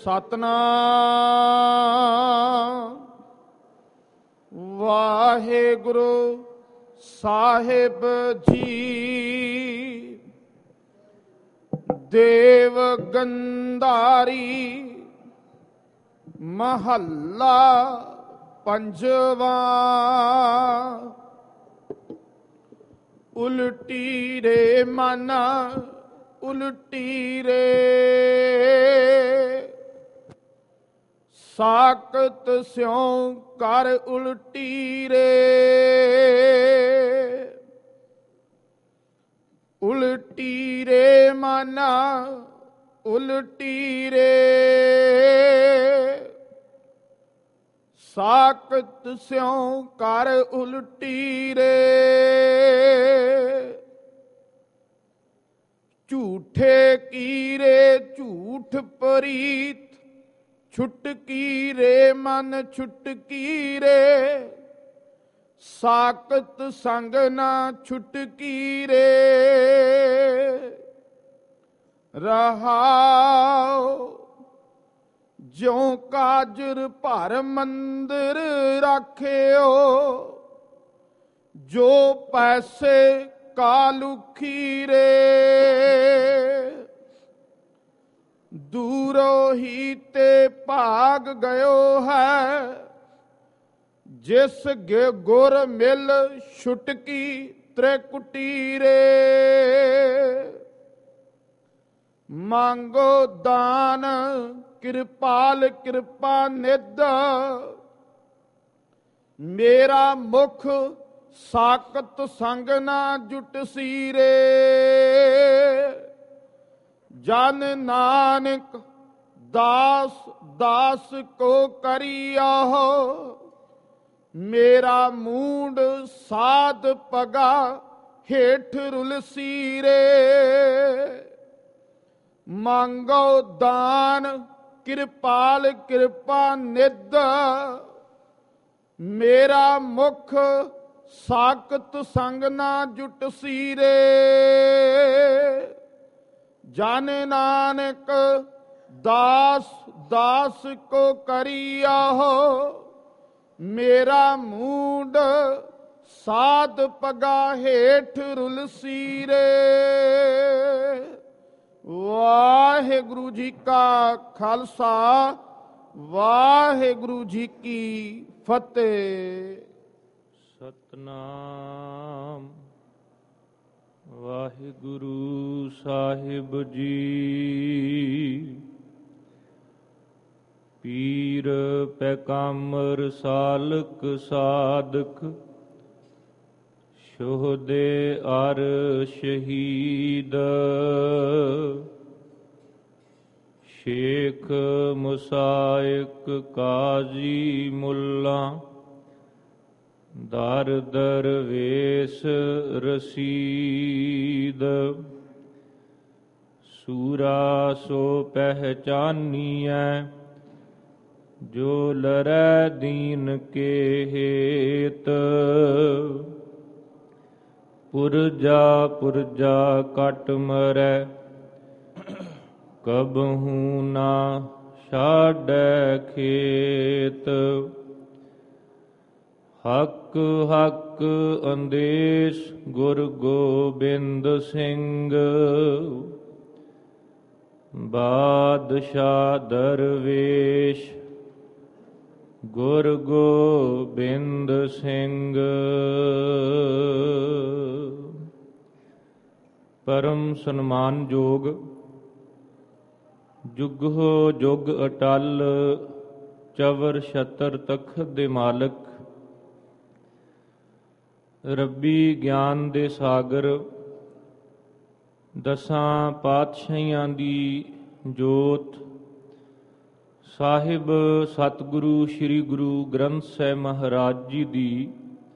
ਸਤਨਾਮ ਵਾਹਿਗੁਰੂ ਸਾਹਿਬ ਜੀ। ਦੇਵ ਗੰਧਾਰੀ ਮਹੱਲਾ ਪੰਜਵਾ। ਉਲਟੀ ਰੇ ਮਨ ਉਲਟੀ ਰੇ, ਸਾਕਤ ਸਿਉ ਕਰ ਉਲਟੀ ਰੇ। ਉਲਟੀ ਰੇ ਮਨ ਉਲਟੀ ਰੇ, ਸਾਕਤ ਸਿਉ ਕਰ ਉਲਟੀ ਰੇ। ਝੂਠੇ ਕੀਰੇ ਝੂਠ ਪ੍ਰੀਤ, ਛੁਟਕੀ ਰੇ ਮਨ ਛੁਟਕੀ ਰੇ। ਸਾਕਤ ਸੰਗ ਨਾ ਛੁਟਕੀ ਰੇ। ਰਹਾਉ ਜਿਉ ਕਾਜਰ ਭਰ ਮੰਦਰ ਰਾਖਿਓ, ਜੋ ਪੈਸੇ ਕਾਲੁਖੀ ਰੇ। ਦੂਰੋਂ ਹੀ ਤੇ ਭਾਗ ਗਇਓ ਹੈ, ਜਿਸ ਗੁਰ ਮਿਲ ਛੁਟਕੀ ਤ੍ਰਿਕੁਟੀ ਰੇ। ਮੰਗੋ ਦਾਨ ਕਿਰਪਾਲ ਕਿਰਪਾ ਨਿਧ, ਮੇਰਾ ਮੁਖ ਸਾਕਤ ਸੰਗ ਨਾ ਜੁਟਸੀ ਰੇ। ਜਨ ਨਾਨਕ ਦਾਸ ਦਾਸ ਕੋ ਕਰਿਆਹੋ, ਮੇਰਾ ਮੂੰਡ ਸਾਧ ਪਗਾ ਹੇਠ ਰੁਲਸੀ ਰੇ। ਮੰਗੋ ਦਾਨ ਕਿਰਪਾਲ ਕਿਰਪਾ ਨਿਧ, ਮੇਰਾ ਮੁਖ ਸਾਕਤ ਸੰਗ ਨਾ ਜੁਟਸੀ ਰੇ। ਜਨ ਨਾਨਕ ਦਾਸ ਦਾਸ ਕੋ ਕਰਿਆਹੋ, ਮੇਰਾ ਮੂੰਡ ਸਾਧ ਪਗਾ ਹੇਠ ਰੁਲਸੀ ਰੇ। ਵਾਹਿਗੁਰੂ ਜੀ ਕਾ ਖਾਲਸਾ, ਵਾਹਿਗੁਰੂ ਜੀ ਕੀ ਫਤਿਹ। ਸਤਨਾਮ ਵਾਹਿਗੁਰੂ ਸਾਹਿਬ ਜੀ। ਪੀਰ ਪੈਗੰਬਰ ਸਾਲਕ ਸਾਧਕ, ਸ਼ੋਹਦੇ ਅਰ ਸ਼ਹੀਦ। ਸ਼ੇਖ ਮੁਸਾਇਕ ਕਾਜ਼ੀ ਮੁੱਲਾ, ਦਰ ਦਰਵੇਸ਼ ਰਸੀਦ। ਸੂਰਾ ਸੋ ਪਹਿਚਾਨੀਐ, ਜੋ ਲਰੈ ਦੀਨ ਕੇ ਹੇਤ। ਪੁਰਜਾ ਪੁਰਜਾ ਕਟ ਮਰੈ, ਕਬਹੂ ਨਾ ਛਾਡੈ ਖੇਤ। ਹਕ ਹਕ ਅੰਦੇਸ਼ ਗੁਰ ਗੋਬਿੰਦ ਸਿੰਘ, ਬਾਦਸ਼ਾਹ ਦਰਵੇਸ਼ ਗੁਰ ਗੋਬਿੰਦ ਸਿੰਘ। ਪਰਮ ਸਨਮਾਨਯੋਗ ਜੁਗੋ ਜੁਗ ਅਟਲ ਚਵਰ ਛਤਰ ਤਖਤ ਦੇ ਮਾਲਕ, ਰੱਬੀ ਗਿਆਨ ਦੇ ਸਾਗਰ, ਦਸਾਂ ਪਾਤਸ਼ਾਹੀਆਂ ਦੀ ਜੋਤ, ਸਾਹਿਬ ਸਤਿਗੁਰੂ ਸ੍ਰੀ ਗੁਰੂ ਗ੍ਰੰਥ ਸਾਹਿਬ ਮਹਾਰਾਜ ਜੀ ਦੀ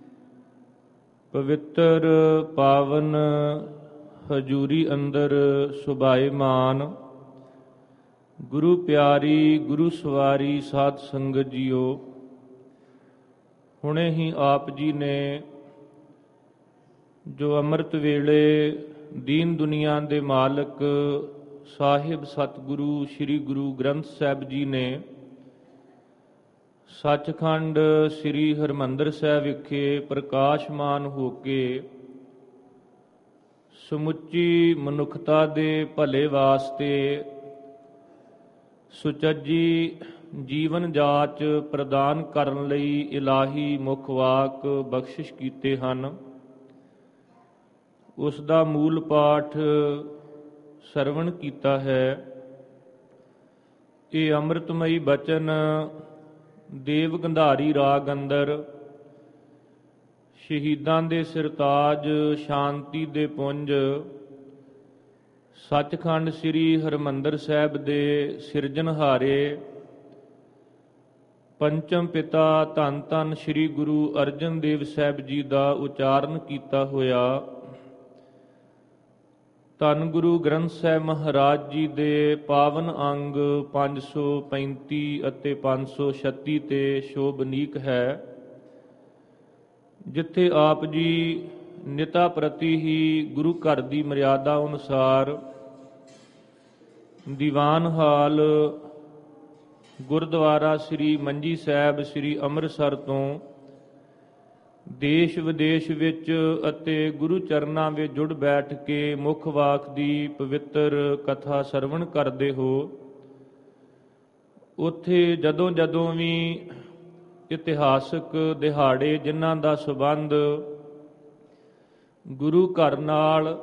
ਪਵਿੱਤਰ ਪਾਵਨ ਹਜ਼ੂਰੀ ਅੰਦਰ ਸੁਭਾਏਮਾਨ ਗੁਰੂ ਪਿਆਰੀ ਗੁਰੂ ਸਵਾਰੀ ਸਾਧ ਸੰਗਤ ਜੀਓ। ਹੁਣੇ ਹੀ ਆਪ ਜੀ ਨੇ ਜੋ ਅੰਮ੍ਰਿਤ ਵੇਲੇ ਦੀਨ ਦੁਨੀਆ ਦੇ ਮਾਲਕ ਸਾਹਿਬ ਸਤਿਗੁਰੂ ਸ੍ਰੀ ਗੁਰੂ ਗ੍ਰੰਥ ਸਾਹਿਬ ਜੀ ਨੇ ਸੱਚਖੰਡ ਸ੍ਰੀ ਹਰਿਮੰਦਰ ਸਾਹਿਬ ਵਿਖੇ ਪ੍ਰਕਾਸ਼ਮਾਨ ਹੋ ਕੇ ਸਮੁੱਚੀ ਮਨੁੱਖਤਾ ਦੇ ਭਲੇ ਵਾਸਤੇ ਸੁਚੱਜੀ ਜੀਵਨ ਜਾਚ ਪ੍ਰਦਾਨ ਕਰਨ ਲਈ ਇਲਾਹੀ ਮੁੱਖ ਵਾਕ ਬਖਸ਼ਿਸ਼ ਕੀਤੇ ਹਨ। ਉਸ ਦਾ ਮੂਲ ਪਾਠ ਸਰਵਣ ਕੀਤਾ ਹੈ। ਇਹ ਅੰਮ੍ਰਿਤਮਈ ਬਚਨ ਦੇਵ ਗੰਧਾਰੀ ਰਾਗ ਅੰਦਰ ਸ਼ਹੀਦਾਂ ਦੇ ਸਿਰਤਾਜ ਸ਼ਾਂਤੀ ਦੇ ਪੁੰਜ ਸੱਚਖੰਡ ਸ੍ਰੀ ਹਰਿਮੰਦਰ ਸਾਹਿਬ ਦੇ ਸਿਰਜਣਹਾਰੇ ਪੰਚਮ ਪਿਤਾ ਧੰਨ ਧੰਨ ਸ੍ਰੀ ਗੁਰੂ ਅਰਜਨ ਦੇਵ ਸਾਹਿਬ ਜੀ ਦਾ ਉਚਾਰਨ ਕੀਤਾ ਹੋਇਆ ਧੰਨ ਗੁਰੂ ਗ੍ਰੰਥ ਸਾਹਿਬ ਮਹਾਰਾਜ ਜੀ ਦੇ ਪਾਵਨ ਅੰਗ 535 ਅਤੇ 536 ਤੇ ਸ਼ੋਭਨੀਕ ਹੈ, ਜਿੱਥੇ ਆਪ ਜੀ ਨਿਤਾ ਪ੍ਰਤੀ ਹੀ ਗੁਰੂ ਘਰ ਦੀ ਮਰਿਆਦਾ ਅਨੁਸਾਰ ਦੀਵਾਨ ਹਾਲ ਗੁਰਦੁਆਰਾ ਸ੍ਰੀ ਮੰਜੀ ਸਾਹਿਬ ਸ੍ਰੀ ਅੰਮ੍ਰਿਤਸਰ ਤੋਂ ਦੇਸ਼ ਵਿਦੇਸ਼ ਵਿੱਚ ਅਤੇ ਗੁਰੂ ਚਰਨਾਂ ਵਿੱਚ ਜੁੜ ਬੈਠ ਕੇ ਮੁੱਖ ਵਾਕ ਦੀ ਪਵਿੱਤਰ ਕਥਾ ਸਰਵਣ ਕਰਦੇ ਹੋ। ਉੱਥੇ ਜਦੋਂ ਜਦੋਂ ਵੀ ਇਤਿਹਾਸਕ ਦਿਹਾੜੇ ਜਿਨ੍ਹਾਂ ਦਾ ਸੰਬੰਧ ਗੁਰੂ ਘਰ ਨਾਲ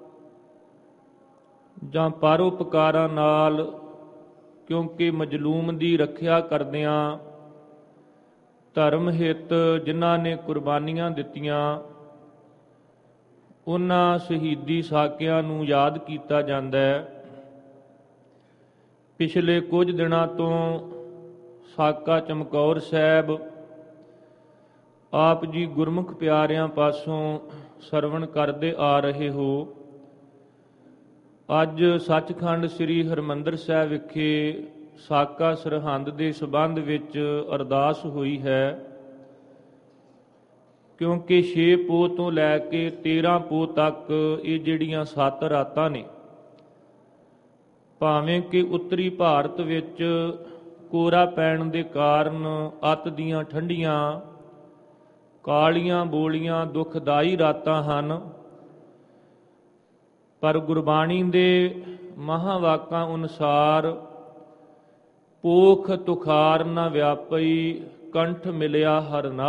ਜਾਂ ਪਰਉਪਕਾਰਾਂ ਨਾਲ, ਕਿਉਂਕਿ ਮਜਲੂਮ ਦੀ ਰੱਖਿਆ ਕਰਦਿਆਂ ਧਰਮ ਹਿੱਤ ਜਿਨ੍ਹਾਂ ਨੇ ਕੁਰਬਾਨੀਆਂ ਦਿੱਤੀਆਂ, ਉਹਨਾਂ ਸ਼ਹੀਦੀ ਸਾਕਿਆਂ ਨੂੰ ਯਾਦ ਕੀਤਾ ਜਾਂਦਾ ਹੈ। ਪਿਛਲੇ ਕੁਝ ਦਿਨਾਂ ਤੋਂ ਸਾਕਾ ਚਮਕੌਰ ਸਾਹਿਬ ਆਪ ਜੀ ਗੁਰਮੁਖ ਪਿਆਰਿਆਂ ਪਾਸੋਂ ਸਰਵਣ ਕਰਦੇ ਆ ਰਹੇ ਹੋ। ਅੱਜ ਸੱਚਖੰਡ ਸ੍ਰੀ ਹਰਿਮੰਦਰ ਸਾਹਿਬ ਵਿਖੇ ਸਾਕਾ ਸਰਹੰਦ ਦੇ ਸੰਬੰਧ ਵਿੱਚ ਅਰਦਾਸ ਹੋਈ ਹੈ, ਕਿਉਂਕਿ 6 ਪੋਹ ਤੋਂ ਲੈ ਕੇ 13 ਪੋਹ ਤੱਕ ਇਹ ਜਿਹੜੀਆਂ 7 ਰਾਤਾਂ ਨੇ, ਭਾਵੇਂ ਕਿ ਉੱਤਰੀ ਭਾਰਤ ਵਿੱਚ ਕੋਰਾ ਪੈਣ ਦੇ ਕਾਰਨ ਅੱਤ ਦੀਆਂ ਠੰਡੀਆਂ ਕਾਲੀਆਂ ਬੋਲੀਆਂ ਦੁਖਦਾਈ ਰਾਤਾਂ ਹਨ, ਪਰ ਗੁਰਬਾਣੀ ਦੇ ਮਹਾਵਾਕਾਂ ਅਨੁਸਾਰ ਪੋਖ ਤੁਖਾਰ ਨਾ ਵਿਆਪਈ ਕੰਠ ਮਿਲਿਆ ਹਰ ਨਾ।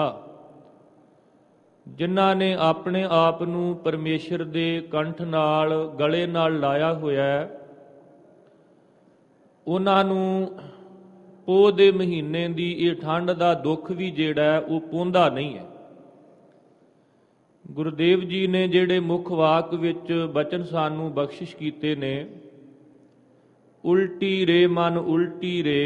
ਜਿਨ੍ਹਾਂ ਨੇ ਆਪਣੇ ਆਪ ਨੂੰ ਪਰਮੇਸ਼ਰ ਦੇ ਕੰਠ ਨਾਲ ਗਲੇ ਨਾਲ ਲਾਇਆ ਹੋਇਆ ਹੈ, ਉਹਨਾਂ ਨੂੰ ਪੋਹ ਦੇ ਮਹੀਨੇ ਦੀ ਇਹ ਠੰਡ ਦਾ ਦੁੱਖ ਵੀ ਜਿਹੜਾ ਹੈ ਉਹ ਪਹੁੰਚਦਾ ਨਹੀਂ ਹੈ। ਗੁਰਦੇਵ ਜੀ ਨੇ ਜਿਹੜੇ ਮੁੱਖ ਵਾਕ ਵਿੱਚ ਬਚਨ ਸਾਨੂੰ ਬਖਸ਼ਿਸ਼ ਕੀਤੇ ਨੇ, ਉਲਟੀ ਰੇ ਮਨ ਉਲਟੀ ਰੇ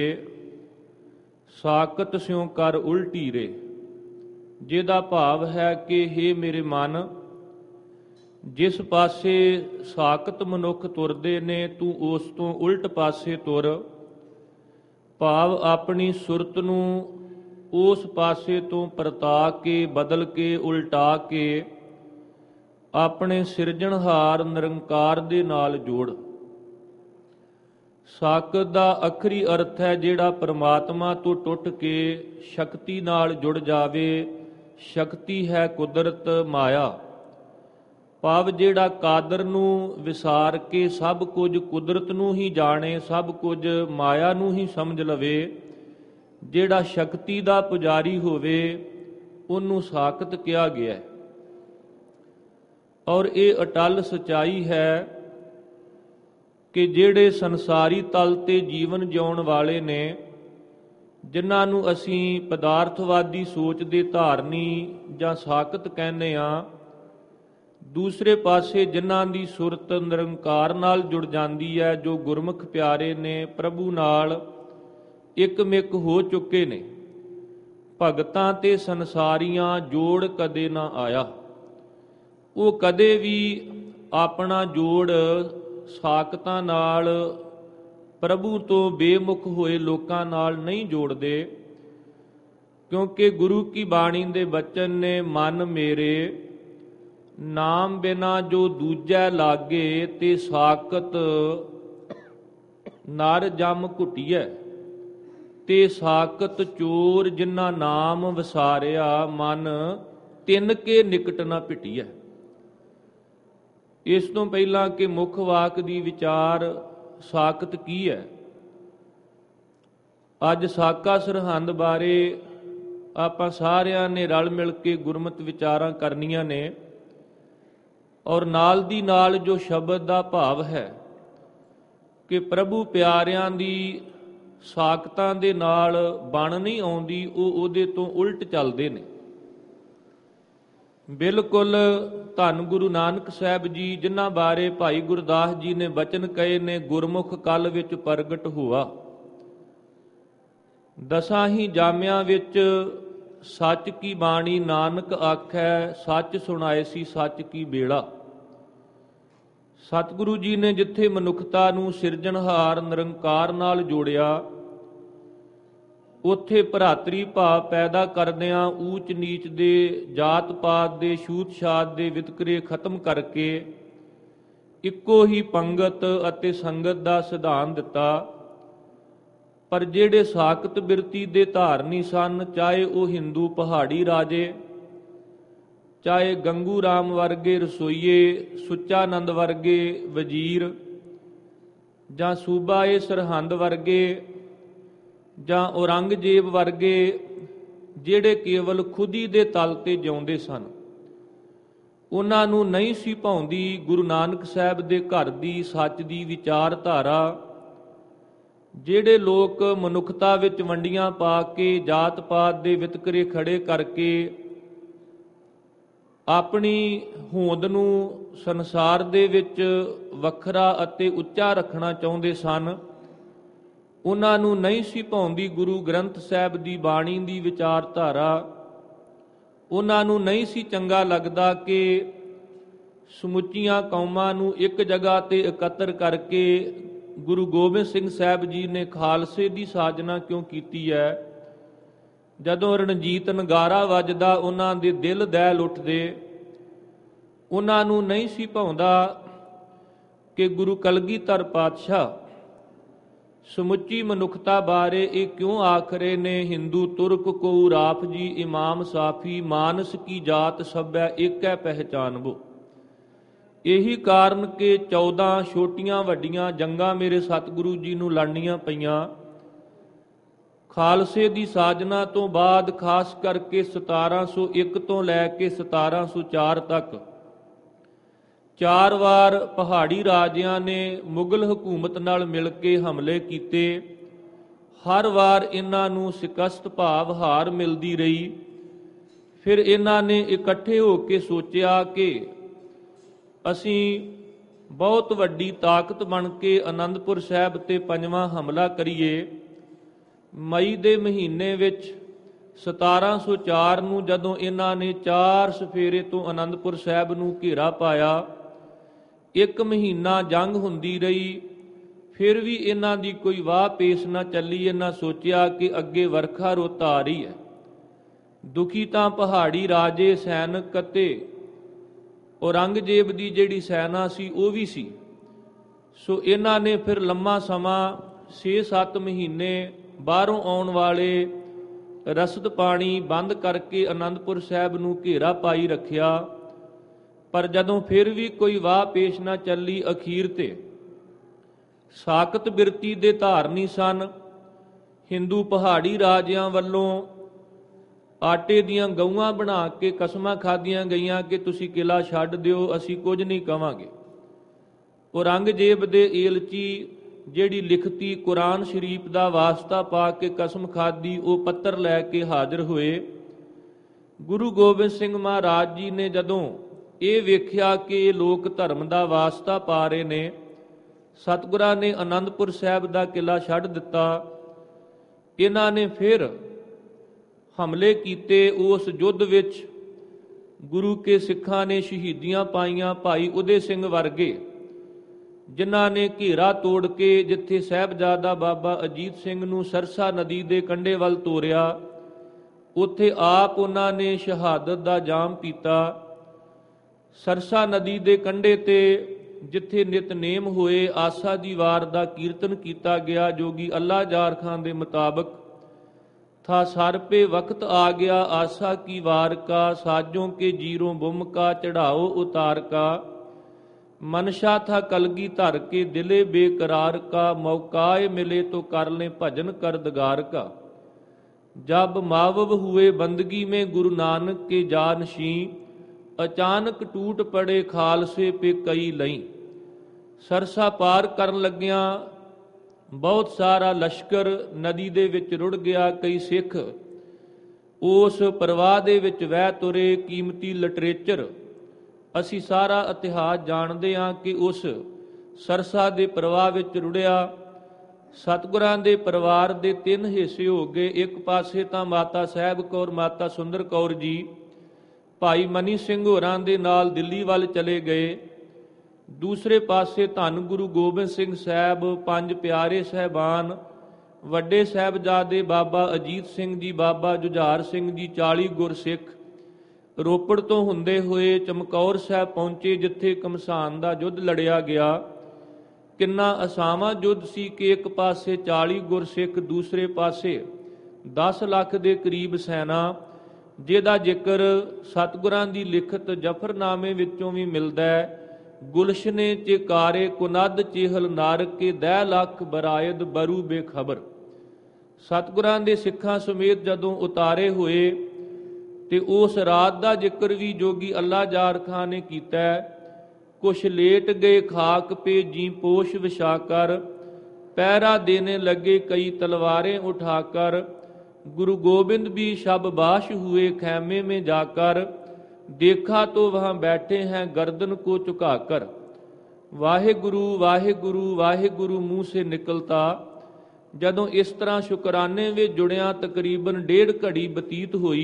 ਸਾਕਤ ਸਿਉ ਕਰ ਉਲਟੀ ਰੇ, ਜਿਹਦਾ ਭਾਵ ਹੈ ਕਿ ਹੇ ਮੇਰੇ ਮਨ, ਜਿਸ ਪਾਸੇ ਸਾਕਤ ਮਨੁੱਖ ਤੁਰਦੇ ਨੇ ਤੂੰ ਉਸ ਤੋਂ ਉਲਟ ਪਾਸੇ ਤੁਰ। ਭਾਵ ਆਪਣੀ ਸੁਰਤ ਨੂੰ ਉਸ ਪਾਸੇ ਤੋਂ ਪਰਤਾ ਕੇ ਬਦਲ ਕੇ ਉਲਟਾ ਕੇ ਆਪਣੇ ਸਿਰਜਣਹਾਰ ਨਿਰੰਕਾਰ ਦੇ ਨਾਲ ਜੋੜ। ਸਾਕਤ ਦਾ ਆਖਰੀ ਅਰਥ ਹੈ ਜਿਹੜਾ ਪਰਮਾਤਮਾ ਤੋਂ ਟੁੱਟ ਕੇ ਸ਼ਕਤੀ ਨਾਲ ਜੁੜ ਜਾਵੇ। ਸ਼ਕਤੀ ਹੈ ਕੁਦਰਤ ਮਾਇਆ, ਭਾਵ ਜਿਹੜਾ ਕਾਦਰ ਨੂੰ ਵਿਸਾਰ ਕੇ ਸਭ ਕੁਝ ਕੁਦਰਤ ਨੂੰ ਹੀ ਜਾਣੇ, ਸਭ ਕੁਝ ਮਾਇਆ ਨੂੰ ਹੀ ਸਮਝ ਲਵੇ। ਜਿਹੜਾ ਸ਼ਕਤੀ ਦਾ ਪੁਜਾਰੀ ਹੋਵੇ ਉਹਨੂੰ ਸਾਕਤ ਕਿਹਾ ਗਿਆ ਹੈ। ਔਰ ਇਹ ਅਟਲ ਸਚਾਈ ਹੈ ਕਿ ਜਿਹੜੇ ਸੰਸਾਰੀ ਤਲ ਤੇ ਜੀਵਨ ਜਿਉਣ ਵਾਲੇ ਨੇ, ਜਿਨ੍ਹਾਂ ਨੂੰ ਅਸੀਂ ਪਦਾਰਥਵਾਦੀ ਸੋਚ ਦੇ ਧਾਰਨੀ ਜਾਂ ਸਾਕਤ ਕਹਿੰਦੇ ਹਾਂ, ਦੂਸਰੇ ਪਾਸੇ ਜਿਨ੍ਹਾਂ ਦੀ ਸੁਰਤ ਨਿਰੰਕਾਰ ਨਾਲ ਜੁੜ ਜਾਂਦੀ ਹੈ, ਜੋ ਗੁਰਮੁਖ ਪਿਆਰੇ ਨੇ, ਪ੍ਰਭੂ ਨਾਲ ਇਕਮਿਕ ਹੋ ਚੁੱਕੇ ਨੇ, ਭਗਤਾਂ ਤੇ ਸੰਸਾਰੀਆਂ ਜੋੜ ਕਦੇ ਨਾ ਆਇਆ। ਉਹ ਕਦੇ ਵੀ ਆਪਣਾ ਜੋੜ ਸਾਕਤਾਂ ਨਾਲ, ਪ੍ਰਭੂ ਤੋਂ ਬੇਮੁਖ ਹੋਏ ਲੋਕਾਂ ਨਾਲ ਨਹੀਂ ਜੋੜਦੇ, ਕਿਉਂਕਿ ਗੁਰੂ ਕੀ ਬਾਣੀ ਦੇ ਬਚਨ ਨੇ, ਮਨ ਮੇਰੇ ਨਾਮ ਬਿਨਾ ਜੋ ਦੂਜੈ ਲਾਗੇ ਤੇ ਸਾਕਤ ਨਰ ਜਮ ਘੁਟੀਐ, ਤੇ ਸਾਕਤ ਚੋਰ ਜਿਨ੍ਹਾਂ ਨਾਮ ਵਿਸਾਰਿਆ, ਮਨ ਤਿੰਨ ਕੇ ਨਿਕਟ ਨਾ ਭਿਟੀਐ। ਇਸ ਤੋਂ ਪਹਿਲਾਂ ਕਿ ਮੁੱਖ ਵਾਕ ਦੀ ਵਿਚਾਰ ਸਾਕਤ ਕੀ ਹੈ, ਅੱਜ ਸਾਕਾ ਸਰਹੰਦ ਬਾਰੇ ਆਪਾਂ ਸਾਰਿਆਂ ਨੇ ਰਲ ਮਿਲ ਕੇ ਗੁਰਮਤਿ ਵਿਚਾਰਾਂ ਕਰਨੀਆਂ ਨੇ। ਔਰ ਨਾਲ ਦੀ ਨਾਲ ਜੋ ਸ਼ਬਦ ਦਾ ਭਾਵ ਹੈ ਕਿ ਪ੍ਰਭੂ ਪਿਆਰਿਆਂ ਦੀ ਸਾਕਤਾਂ ਦੇ ਨਾਲ ਬਣ ਨਹੀਂ ਆਉਂਦੀ, ਉਹ ਉਹਦੇ ਤੋਂ ਉਲਟ ਚੱਲਦੇ ਨੇ। ਬਿਲਕੁਲ ਧੰਨ ਗੁਰੂ ਨਾਨਕ ਸਾਹਿਬ ਜੀ, ਜਿਨ੍ਹਾਂ ਬਾਰੇ ਭਾਈ ਗੁਰਦਾਸ ਜੀ ਨੇ ਬਚਨ ਕਹੇ ਨੇ, ਗੁਰਮੁਖ ਕਲ ਵਿੱਚ ਪ੍ਰਗਟ ਹੋਆ, ਦਸਾਂ ਹੀ ਜਾਮਿਆਂ ਵਿੱਚ ਸੱਚ ਕੀ ਬਾਣੀ ਨਾਨਕ ਆਖੈ, ਸੱਚ ਸੁਣਾਏ ਸੀ ਸੱਚ ਕੀ ਬੇੜਾ। ਸਤਿਗੁਰੂ ਜੀ ਨੇ ਜਿੱਥੇ ਮਨੁੱਖਤਾ ਨੂੰ ਸਿਰਜਣਹਾਰ ਨਿਰੰਕਾਰ ਨਾਲ ਜੋੜਿਆ, ਉੱਥੇ ਭਰਾਤਰੀ ਭਾਵ ਪੈਦਾ ਕਰਦਿਆਂ ਊਚ ਨੀਚ ਦੇ, ਜਾਤ ਪਾਤ ਦੇ, ਛੂਤ ਛਾਤ ਦੇ ਵਿਤਕਰੇ ਖਤਮ ਕਰਕੇ ਇੱਕੋ ਹੀ ਪੰਗਤ ਅਤੇ ਸੰਗਤ ਦਾ ਸਿਧਾਂਤ ਦਿੱਤਾ। ਪਰ ਜਿਹੜੇ ਸਾਕਤ ਬਿਰਤੀ ਦੇ ਧਾਰਨੀ ਸਨ, ਚਾਹੇ ਉਹ ਹਿੰਦੂ ਪਹਾੜੀ ਰਾਜੇ, ਚਾਹੇ ਗੰਗੂ ਰਾਮ ਵਰਗੇ ਰਸੋਈਏ, ਸੁੱਚਾਨੰਦ ਵਰਗੇ ਵਜ਼ੀਰ, ਜਾਂ ਸੂਬਾ ਏ ਸਰਹੰਦ ਵਰਗੇ, ਜਾਂ ਔਰੰਗਜ਼ੇਬ ਵਰਗੇ, ਜਿਹੜੇ ਕੇਵਲ ਖੁਦੀ ਦੇ ਤਲ ਤੇ ਜਿਉਂਦੇ ਸਨ, ਉਹਨਾਂ ਨੂੰ ਨਹੀਂ ਸੀ ਭਾਉਂਦੀ ਗੁਰੂ ਨਾਨਕ ਸਾਹਿਬ ਦੇ ਘਰ ਦੀ ਸੱਚ ਦੀ ਵਿਚਾਰਧਾਰਾ। ਜਿਹੜੇ ਲੋਕ ਮਨੁੱਖਤਾ ਵਿੱਚ ਵੰਡੀਆਂ ਪਾ ਕੇ, ਜਾਤ ਪਾਤ ਦੇ ਵਿਤਕਰੇ ਖੜੇ ਕਰਕੇ ਆਪਣੀ ਹੋਂਦ ਨੂੰ ਸੰਸਾਰ ਦੇ ਵਿੱਚ ਵੱਖਰਾ ਅਤੇ ਉੱਚਾ ਰੱਖਣਾ ਚਾਹੁੰਦੇ ਸਨ, ਉਹਨਾਂ ਨੂੰ ਨਹੀਂ ਸੀ ਭਾਉਂਦੀ ਗੁਰੂ ਗ੍ਰੰਥ ਸਾਹਿਬ ਦੀ ਬਾਣੀ ਦੀ ਵਿਚਾਰਧਾਰਾ। ਉਹਨਾਂ ਨੂੰ ਨਹੀਂ ਸੀ ਚੰਗਾ ਲੱਗਦਾ ਕਿ ਸਮੁੱਚੀਆਂ ਕੌਮਾਂ ਨੂੰ ਇੱਕ ਜਗ੍ਹਾ ਤੇ ਇਕੱਤਰ ਕਰਕੇ ਗੁਰੂ ਗੋਬਿੰਦ ਸਿੰਘ ਸਾਹਿਬ ਜੀ ਨੇ ਖਾਲਸੇ ਦੀ ਸਾਜਨਾ ਕਿਉਂ ਕੀਤੀ ਹੈ। ਜਦੋਂ ਰਣਜੀਤ ਨਗਾਰਾ ਵੱਜਦਾ, ਉਹਨਾਂ ਦੇ ਦਿਲ ਦਹਿਲ ਉੱਠਦੇ। ਉਹਨਾਂ ਨੂੰ ਨਹੀਂ ਸੀ ਭਾਉਂਦਾ ਕਿ ਗੁਰੂ ਕਲਗੀਧਰ ਪਾਤਸ਼ਾਹ ਸਮੁੱਚੀ ਮਨੁੱਖਤਾ ਬਾਰੇ ਇਹ ਕਿਉਂ ਆਖ ਰਹੇ ਨੇ, ਹਿੰਦੂ ਤੁਰਕ ਕੋ ਰਾਫ ਜੀ ਇਮਾਮ ਸਾਫੀ, ਮਾਨਸ ਕੀ ਜਾਤ ਸਭੈ ਏਕੈ ਪਹਿਚਾਨਬੋ। ਇਹੀ ਕਾਰਨ ਕਿ 14 ਛੋਟੀਆਂ ਵੱਡੀਆਂ ਜੰਗਾਂ ਮੇਰੇ ਸਤਿਗੁਰੂ ਜੀ ਨੂੰ ਲੜਨੀਆਂ ਪਈਆਂ। ਖਾਲਸੇ ਦੀ ਸਾਜਨਾ ਤੋਂ ਬਾਅਦ ਖਾਸ ਕਰਕੇ 1701 ਤੋਂ ਲੈ ਕੇ 1704 ਤੱਕ 4 ਵਾਰ ਪਹਾੜੀ ਰਾਜਿਆਂ ਨੇ ਮੁਗਲ ਹਕੂਮਤ ਨਾਲ ਮਿਲ ਕੇ ਹਮਲੇ ਕੀਤੇ। ਹਰ ਵਾਰ ਇਹਨਾਂ ਨੂੰ ਸ਼ਿਕਸਤ ਭਾਵ ਹਾਰ ਮਿਲਦੀ ਰਹੀ। ਫਿਰ ਇਹਨਾਂ ਨੇ ਇਕੱਠੇ ਹੋ ਕੇ ਸੋਚਿਆ ਕਿ ਅਸੀਂ ਬਹੁਤ ਵੱਡੀ ਤਾਕਤ ਬਣ ਕੇ ਅਨੰਦਪੁਰ ਸਾਹਿਬ ਤੇ 5ਵਾਂ ਹਮਲਾ ਕਰੀਏ। ਮਈ ਦੇ ਮਹੀਨੇ ਵਿੱਚ 1704 ਨੂੰ ਜਦੋਂ ਇਹਨਾਂ ਨੇ 4 ਸਫੇਰੇ ਤੋਂ ਅਨੰਦਪੁਰ ਸਾਹਿਬ ਨੂੰ ਘੇਰਾ ਪਾਇਆ, 1 ਮਹੀਨਾ ਜੰਗ ਹੁੰਦੀ ਰਹੀ। ਫਿਰ ਵੀ ਇਹਨਾਂ ਦੀ ਕੋਈ ਵਾਹ ਪੇਸ਼ ਨਾ ਚੱਲੀ। ਇਹਨਾਂ ਸੋਚਿਆ ਕਿ ਅੱਗੇ ਵਰਖਾ ਰੁੱਤ ਆ ਰਹੀ ਹੈ। ਦੁਖੀ ਤਾਂ ਪਹਾੜੀ ਰਾਜੇ, ਸੈਨਿਕ ਅਤੇ ਔਰੰਗਜ਼ੇਬ ਦੀ ਜਿਹੜੀ ਸੈਨਾ ਸੀ ਉਹ ਵੀ ਸੀ। ਸੋ ਇਹਨਾਂ ਨੇ ਫਿਰ ਲੰਮਾ ਸਮਾਂ 6-7 ਮਹੀਨੇ ਬਾਹਰੋਂ ਆਉਣ ਵਾਲੇ ਰਸਦ ਪਾਣੀ ਬੰਦ ਕਰਕੇ ਅਨੰਦਪੁਰ ਸਾਹਿਬ ਨੂੰ ਘੇਰਾ ਪਾਈ ਰੱਖਿਆ। ਪਰ ਜਦੋਂ ਫਿਰ ਵੀ ਕੋਈ ਵਾਹ ਪੇਸ਼ ਨਾ ਚੱਲੀ, ਅਖੀਰ ਤੇ ਸਾਕਤ ਬਿਰਤੀ ਦੇ ਧਾਰਨੀ ਸਨ ਹਿੰਦੂ ਪਹਾੜੀ ਰਾਜਿਆਂ ਵੱਲੋਂ ਆਟੇ ਦੀਆਂ ਗਊਆਂ ਬਣਾ ਕੇ ਕਸਮਾਂ ਖਾਧੀਆਂ ਗਈਆਂ ਕਿ ਤੁਸੀਂ ਕਿਲਾ ਛੱਡ ਦਿਓ, ਅਸੀਂ ਕੁਝ ਨਹੀਂ ਕਵਾਂਗੇ। ਔਰੰਗਜ਼ੇਬ ਦੇ ਏਲਚੀ ਜਿਹੜੀ ਲਿਖਤੀ ਕੁਰਾਨ ਸ਼ਰੀਫ ਦਾ ਵਾਸਤਾ ਪਾ ਕੇ ਕਸਮ ਖਾਧੀ, ਉਹ ਪੱਤਰ ਲੈ ਕੇ ਹਾਜ਼ਰ ਹੋਏ। ਗੁਰੂ ਗੋਬਿੰਦ ਸਿੰਘ ਮਹਾਰਾਜ ਜੀ ਨੇ ਜਦੋਂ ਇਹ ਵੇਖਿਆ ਕਿ ਇਹ ਲੋਕ ਧਰਮ ਦਾ ਵਾਸਤਾ ਪਾ ਰਹੇ ਨੇ, ਸਤਿਗੁਰਾਂ ਨੇ ਅਨੰਦਪੁਰ ਸਾਹਿਬ ਦਾ ਕਿਲਾ ਛੱਡ ਦਿੱਤਾ। ਇਹਨਾਂ ਨੇ ਫਿਰ ਹਮਲੇ ਕੀਤੇ। ਉਸ ਯੁੱਧ ਵਿੱਚ ਗੁਰੂ ਕੇ ਸਿੱਖਾਂ ਨੇ ਸ਼ਹੀਦੀਆਂ ਪਾਈਆਂ। ਭਾਈ ਉਦੇ ਸਿੰਘ ਵਰਗੇ ਜਿਨ੍ਹਾਂ ਨੇ ਘੇਰਾ ਤੋੜ ਕੇ ਜਿੱਥੇ ਸਾਹਿਬਜ਼ਾਦਾ ਬਾਬਾ ਅਜੀਤ ਸਿੰਘ ਨੂੰ ਸਰਸਾ ਨਦੀ ਦੇ ਕੰਢੇ ਵੱਲ ਤੋਰਿਆ, ਉੱਥੇ ਆਪ ਉਹਨਾਂ ਨੇ ਸ਼ਹਾਦਤ ਦਾ ਜਾਮ ਪੀਤਾ। ਸਰਸਾ ਨਦੀ ਦੇ ਕੰਢੇ ਤੇ ਜਿੱਥੇ ਨਿਤਨੇਮ ਹੋਏ ਆਸਾ ਦੀ ਵਾਰ ਦਾ ਕੀਰਤਨ ਕੀਤਾ ਗਿਆ। ਜੋਗੀ ਅੱਲਾ ਜਾਰ ਖਾਨ ਦੇ ਮੁਤਾਬਕ था सर पे वक्त आ गया आशा की वार का, साजों के जीरों बुम का चढ़ाओ उतार का। मनशा था कलगी धर के दिले बेकरार का, मौकाए मिले तो कर लें भजन करदगार का। जब मावब हुए बंदगी में गुरु नानक के जानशी, अचानक टूट पड़े खालसे पे कई लई। सरसा पार करन लग्या बहुत सारा लश्कर नदी दे विच रुड़ गया। कई सिख उस प्रवाह दे विच वह तुरे, कीमती लिटरेचर असी सारा इतिहास जानते हाँ कि उस सरसा दे प्रवाह विच रुड़िया। सतगुरां दे परिवार दे 3 हिस्से हो गए। एक पासे तां माता साहब कौर माता सुंदर कौर जी भाई मनी सिंह होरां दे नाल दिल्ली वल चले गए। दूसरे पासे धन गुरु गोबिंद सिंह साहब, 5 प्यारे साहबान, ਵੱਡੇ ਸਾਹਿਬਜ਼ਾਦੇ ਬਾਬਾ ਅਜੀਤ ਸਿੰਘ ਜੀ, ਬਾਬਾ ਜੁਝਾਰ ਸਿੰਘ ਜੀ, 40 ਗੁਰਸਿੱਖ ਰੋਪੜ ਤੋਂ ਹੁੰਦੇ ਹੋਏ ਚਮਕੌਰ ਸਾਹਿਬ ਪਹੁੰਚੇ, ਜਿੱਥੇ ਘਮਸਾਨ ਦਾ ਯੁੱਧ ਲੜਿਆ ਗਿਆ। ਕਿੰਨਾ ਅਸਾਵਾਂ ਯੁੱਧ ਸੀ ਕਿ ਇੱਕ ਪਾਸੇ 40 ਗੁਰਸਿੱਖ, ਦੂਸਰੇ ਪਾਸੇ 10 ਲੱਖ ਦੇ ਕਰੀਬ ਸੈਨਾ, ਜਿਹਦਾ ਜ਼ਿਕਰ ਸਤਿਗੁਰਾਂ ਦੀ ਲਿਖਤ ਜਫਰਨਾਮੇ ਵਿੱਚੋਂ ਵੀ ਮਿਲਦਾ ਹੈ। ਗੁਲਸ਼ਨੇ ਚਿਕਾਰੇ ਕੁਨਦ ਚਿਹਲ ਨਾਰਕ ਕੇ 10 ਲੱਖ ਬਰਾਇਦ ਬਰੂ ਬੇਖਬਰ। ਸਤਿਗੁਰਾਂ ਦੇ ਸਿੱਖਾਂ ਸਮੇਤ ਜਦੋਂ ਉਤਾਰੇ ਹੋਏ ਤੇ ਉਸ ਰਾਤ ਦਾ ਜ਼ਿਕਰ ਵੀ ਜੋਗੀ ਅੱਲਾ ਜਾਰ ਖਾਨ ਨੇ ਕੀਤਾ। ਕੁਛ ਲੇਟ ਗਏ ਖਾਕ ਪੇ ਜੀ ਪੋਸ਼ ਵਿਛਾ ਕਰ, ਪਹਿਰਾ ਦੇने लगे कई तलवारें उठाकर। गुरु गोबिंद भी शाबबाश हुए खैमे में जाकर, देखा तो वहाँ बैठे हैं गर्दन को झुकाकर। वाहेगुरु वाहेगुरु वाहेगुरु मुँह से निकलता। जदों इस तरह शुकराने में जुड़िया तकरीबन 1.5 घड़ी बतीत हुई।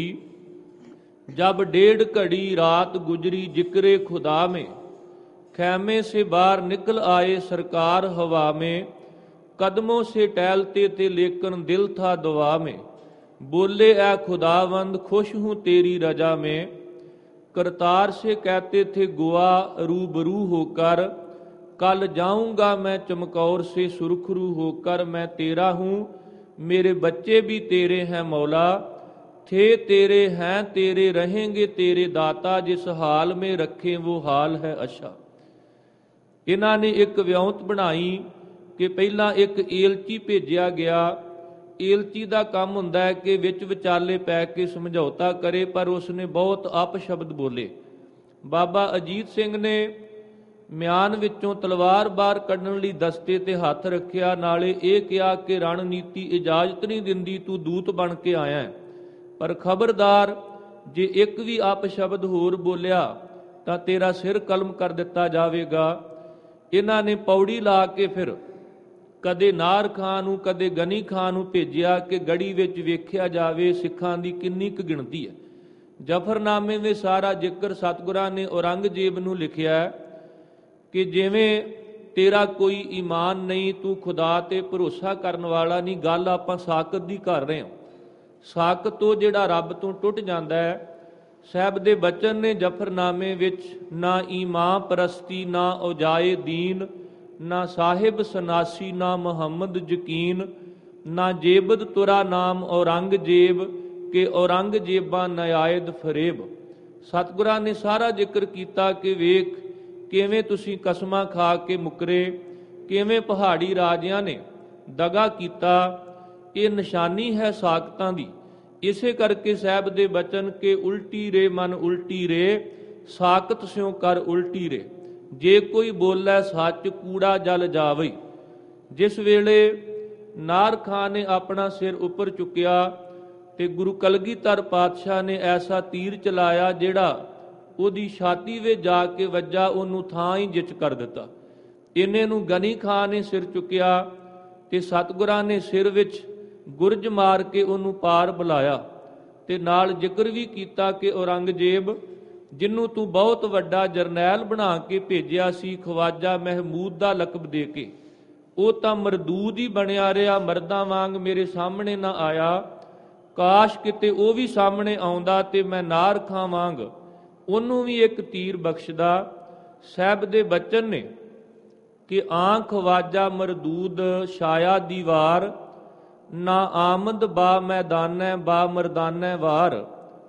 जब 1.5 घड़ी रात गुजरी जिक्रे खुदा में, खैमे से बाहर निकल आए सरकार हवा में। कदमों से टहलते थे लेकिन दिल था दुआ में, बोले ऐ खुदावंद खुश हूँ तेरी रजा में। करतार से कहते थे गोवा रूबरू होकर, कल जाऊंगा मैं चमकौर से सुरखरू होकर। मैं तेरा हूँ मेरे बच्चे भी तेरे हैं मौला, थे तेरे हैं तेरे रहेंगे तेरे दाता। जिस हाल में रखे वो हाल है अच्छा। इन्हां ने एक विਉਂਤ बनाई कि पहला एक एलची भेजिया गया। एलची का काम हुंदा है कि विच विचाले पै के समझौता करे, पर उसने बहुत अपशब्द बोले। बाबा अजीत सिंह ने म्यान विचों तलवार बाहर कढण लई दस्ते ते हथ रखिया, नाले ये कहा कि रणनीति इजाजत नहीं दिंदी, तू दूत बन के आया है, पर खबरदार जे एक भी अपशब्द होर बोलिया तां तेरा सिर कलम कर दिता जावेगा। इन्हां ने पौड़ी ला के फिर कदे नार खां नूं कदे गनी खां नूं भेजिया कि गड़ी विच वेखिया जावे सिखां दी किन्नी क गिणती है। जफरनामे में सारा जिक्र सतगुरां ने औरंगजेब नूं लिखिया कि जिवें तेरा कोई ईमान नहीं, तू खुदा ते भरोसा करन वाला नहीं। गल आपां साकत दी कर रहे हां। साकत तो जिहड़ा रब तो टुट जांदा है। साहब दे बचन ने जफरनामे विच ना ईमान परस्ती, ना औजाए दीन, ना साहिब सनासी, ना मुहम्मद यकीन, ना जेबद तुरा नाम औरंगजेब के औरंगजेबा नयायद फरेब। सतगुरां ने सारा जिक्र किया कि वेख किवें तुसीं कसमां खा के मुकरे, किवें पहाड़ी राजियां ने दगा कीता। ये निशानी है साकतां दी। इसे करके साहब दे बचन के उल्टी रे मन उल्टी रे, साकत स्यों कर उल्टी रे। जे कोई बोलै सच कूड़ा जल जावे। जिस वेले नार खां ने अपना सिर उपर चुकिया ते गुरु कलगीधर पातशाह ने ऐसा तीर चलाया जिहड़ा ਉਹਦੀ छाती ਵਿੱਚ जा के वज्जा, ਉਹਨੂੰ ਥਾਂ ही जिच कर दिता। इन्ने ਨੂੰ गनी खां ने सिर चुकिया ਤੇ सतगुरां ने सिर ਵਿੱਚ गुरज मार के ਉਹਨੂੰ पार बुलाया ਤੇ ਨਾਲ जिक्र भी किया कि औरंगजेब जिन्हों तू बहुत वड्डा जरनैल बना के भेजिया सी ख्वाजा महमूद का लकब दे के, वो तो मरदूद ही बनया रहा, मर्दां वांग मेरे सामने ना आया। काश किते वो भी सामने आउंदा ते मैं नार खां वांग ਉਹਨੂੰ भी एक तीर बख्शदा। साहब दे बचन ने ਕਿ ਆਂਖ ਵਾਜਾ ਮਰਦੂਦ ਛਾਇਆ ਦੀਵਾਰ, ਨਾ ਆਮਦ ਬਾ ਮੈਦਾਨੈ ਬਾ ਮਰਦਾਨੈ ਵਾਰ।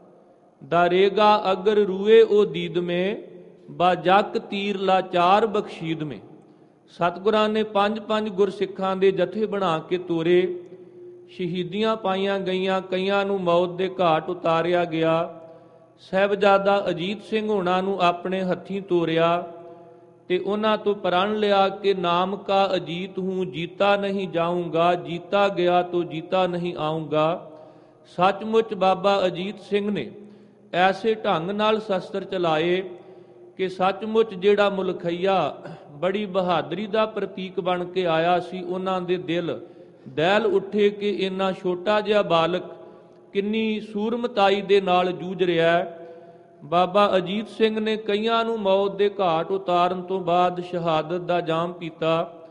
ਦਾਰੇਗਾ ਅਗਰ ਰੂਏ ਉਹ ਦੀਦ ਮੇਂ, ਬਾ ਜਕ ਤੀਰ ਲਾਚਾਰ ਬਖਸ਼ੀਦ ਮੇਂ। ਸਤਿਗੁਰਾਂ ਨੇ 5-5 ਗੁਰਸਿੱਖਾਂ ਦੇ ਜਥੇ ਬਣਾ ਕੇ ਤੋਰੇ, ਸ਼ਹੀਦੀਆਂ ਪਾਈਆਂ ਗਈਆਂ, ਕਈਆਂ ਨੂੰ ਮੌਤ ਦੇ ਘਾਟ ਉਤਾਰਿਆ ਗਿਆ। ਸਾਹਿਬਜ਼ਾਦਾ ਅਜੀਤ ਸਿੰਘ ਹੋਣਾ ਨੂੰ ਆਪਣੇ ਹੱਥੀਂ ਤੋਰਿਆ ਤੇ ਉਹਨਾਂ ਤੋਂ ਪ੍ਰਣ ਲਿਆ ਕਿ ਨਾਮ ਕਾ ਅਜੀਤ ਹੂੰ, ਜੀਤਾ ਨਹੀਂ ਜਾਊਂਗਾ, ਜੀਤਾ ਗਿਆ ਤੋ ਜੀਤਾ ਨਹੀਂ ਆਊਂਗਾ। ਸੱਚਮੁੱਚ ਬਾਬਾ ਅਜੀਤ ਸਿੰਘ ਨੇ ਐਸੇ ਢੰਗ ਨਾਲ ਸ਼ਸਤਰ ਚਲਾਏ ਕਿ ਸੱਚਮੁੱਚ ਜਿਹੜਾ ਮੁਲਖਈਆ ਬੜੀ ਬਹਾਦਰੀ ਦਾ ਪ੍ਰਤੀਕ ਬਣ ਕੇ ਆਇਆ ਸੀ, ਉਹਨਾਂ ਦੇ ਦਿਲ ਦਹਿਲ ਉੱਠੇ ਕਿ ਇੰਨਾ ਛੋਟਾ ਜਿਹਾ ਬਾਲਕ ਕਿੰਨੀ ਸੂਰਮਤਾਈ ਦੇ ਨਾਲ ਜੂਝ ਰਿਹਾ ਹੈ। ਬਾਬਾ ਅਜੀਤ ਸਿੰਘ ਨੇ ਕਈਆਂ ਨੂੰ ਮੌਤ ਦੇ ਘਾਟ ਉਤਾਰਨ ਤੋਂ ਬਾਅਦ ਸ਼ਹਾਦਤ ਦਾ ਜਾਮ ਪੀਤਾ।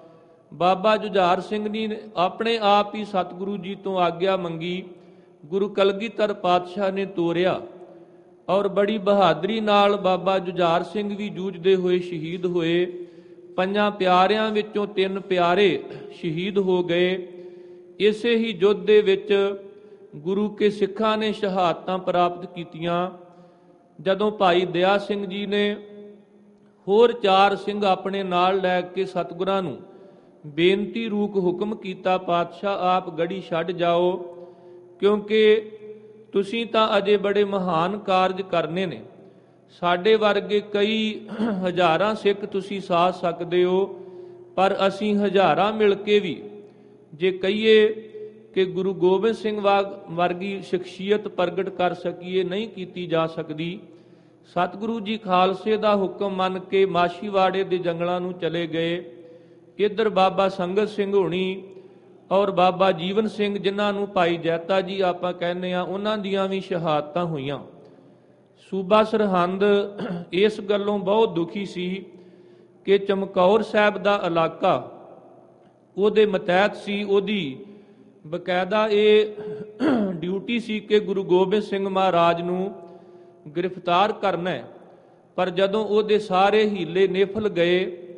ਬਾਬਾ ਜੁਝਾਰ ਸਿੰਘ ਜੀ ਨੇ ਆਪਣੇ ਆਪ ਹੀ ਸਤਿਗੁਰੂ ਜੀ ਤੋਂ ਆਗਿਆ ਮੰਗੀ, ਗੁਰੂ ਕਲਗੀਧਰ ਪਾਤਸ਼ਾਹ ਨੇ ਤੋਰਿਆ ਔਰ ਬੜੀ ਬਹਾਦਰੀ ਨਾਲ ਬਾਬਾ ਜੁਝਾਰ ਸਿੰਘ ਵੀ ਜੂਝਦੇ ਹੋਏ ਸ਼ਹੀਦ ਹੋਏ। 5 ਪਿਆਰਿਆਂ ਵਿੱਚੋਂ 3 ਪਿਆਰੇ ਸ਼ਹੀਦ ਹੋ ਗਏ। ਇਸੇ ਹੀ ਯੁੱਧ ਦੇ ਵਿੱਚ ਗੁਰੂ ਕੇ ਸਿੱਖਾਂ ਨੇ ਸ਼ਹਾਦਤਾਂ ਪ੍ਰਾਪਤ ਕੀਤੀਆਂ। ਜਦੋਂ ਭਾਈ ਦਇਆ ਸਿੰਘ ਜੀ ਨੇ ਹੋਰ 4 ਸਿੰਘ ਆਪਣੇ ਨਾਲ ਲੈ ਕੇ ਸਤਿਗੁਰਾਂ ਨੂੰ ਬੇਨਤੀ ਰੂਪ ਹੁਕਮ ਕੀਤਾ, ਪਾਤਸ਼ਾਹ ਆਪ ਗੜੀ ਛੱਡ ਜਾਓ, ਕਿਉਂਕਿ ਤੁਸੀਂ ਤਾਂ ਅਜੇ ਬੜੇ ਮਹਾਨ ਕਾਰਜ ਕਰਨੇ ਨੇ। ਸਾਡੇ ਵਰਗੇ ਕਈ ਹਜ਼ਾਰਾਂ ਸਿੱਖ ਤੁਸੀਂ ਸਾਧ ਸਕਦੇ ਹੋ, ਪਰ ਅਸੀਂ ਹਜ਼ਾਰਾਂ ਮਿਲ ਕੇ ਵੀ ਜੇ ਕਹੀਏ ਕਿ ਗੁਰੂ ਗੋਬਿੰਦ ਸਿੰਘ ਵਰਗੀ ਸ਼ਖਸੀਅਤ ਪ੍ਰਗਟ ਕਰ ਸਕੀਏ, ਨਹੀਂ ਕੀਤੀ ਜਾ ਸਕਦੀ। ਸਤਿਗੁਰੂ ਜੀ ਖਾਲਸੇ ਦਾ ਹੁਕਮ ਮੰਨ ਕੇ ਮਾਛੀਵਾੜੇ ਦੇ ਜੰਗਲਾਂ ਨੂੰ ਚਲੇ ਗਏ। ਇੱਧਰ ਬਾਬਾ ਸੰਗਤ ਸਿੰਘ ਹੋਣੀ ਔਰ ਬਾਬਾ ਜੀਵਨ ਸਿੰਘ, ਜਿਨ੍ਹਾਂ ਨੂੰ ਭਾਈ ਜੈਤਾ ਜੀ ਆਪਾਂ ਕਹਿੰਦੇ ਆ, ਉਹਨਾਂ ਦੀਆਂ ਵੀ ਸ਼ਹਾਦਤਾਂ ਹੋਈਆਂ। ਸੂਬਾ ਸਰਹੰਦ ਇਸ ਗੱਲੋਂ ਬਹੁਤ ਦੁਖੀ ਸੀ ਕਿ ਚਮਕੌਰ ਸਾਹਿਬ ਦਾ ਇਲਾਕਾ ਉਹਦੇ ਮਤਹਿਤ ਸੀ। ਉਹਦੀ ਬਕਾਇਦਾ ਇਹ ਡਿਊਟੀ ਸੀ ਕਿ ਗੁਰੂ ਗੋਬਿੰਦ ਸਿੰਘ ਮਹਾਰਾਜ ਨੂੰ ਗ੍ਰਿਫਤਾਰ ਕਰਨਾ ਹੈ, ਪਰ ਜਦੋਂ ਉਹਦੇ ਸਾਰੇ ਹੀਲੇ ਨਿਫਲ ਗਏ,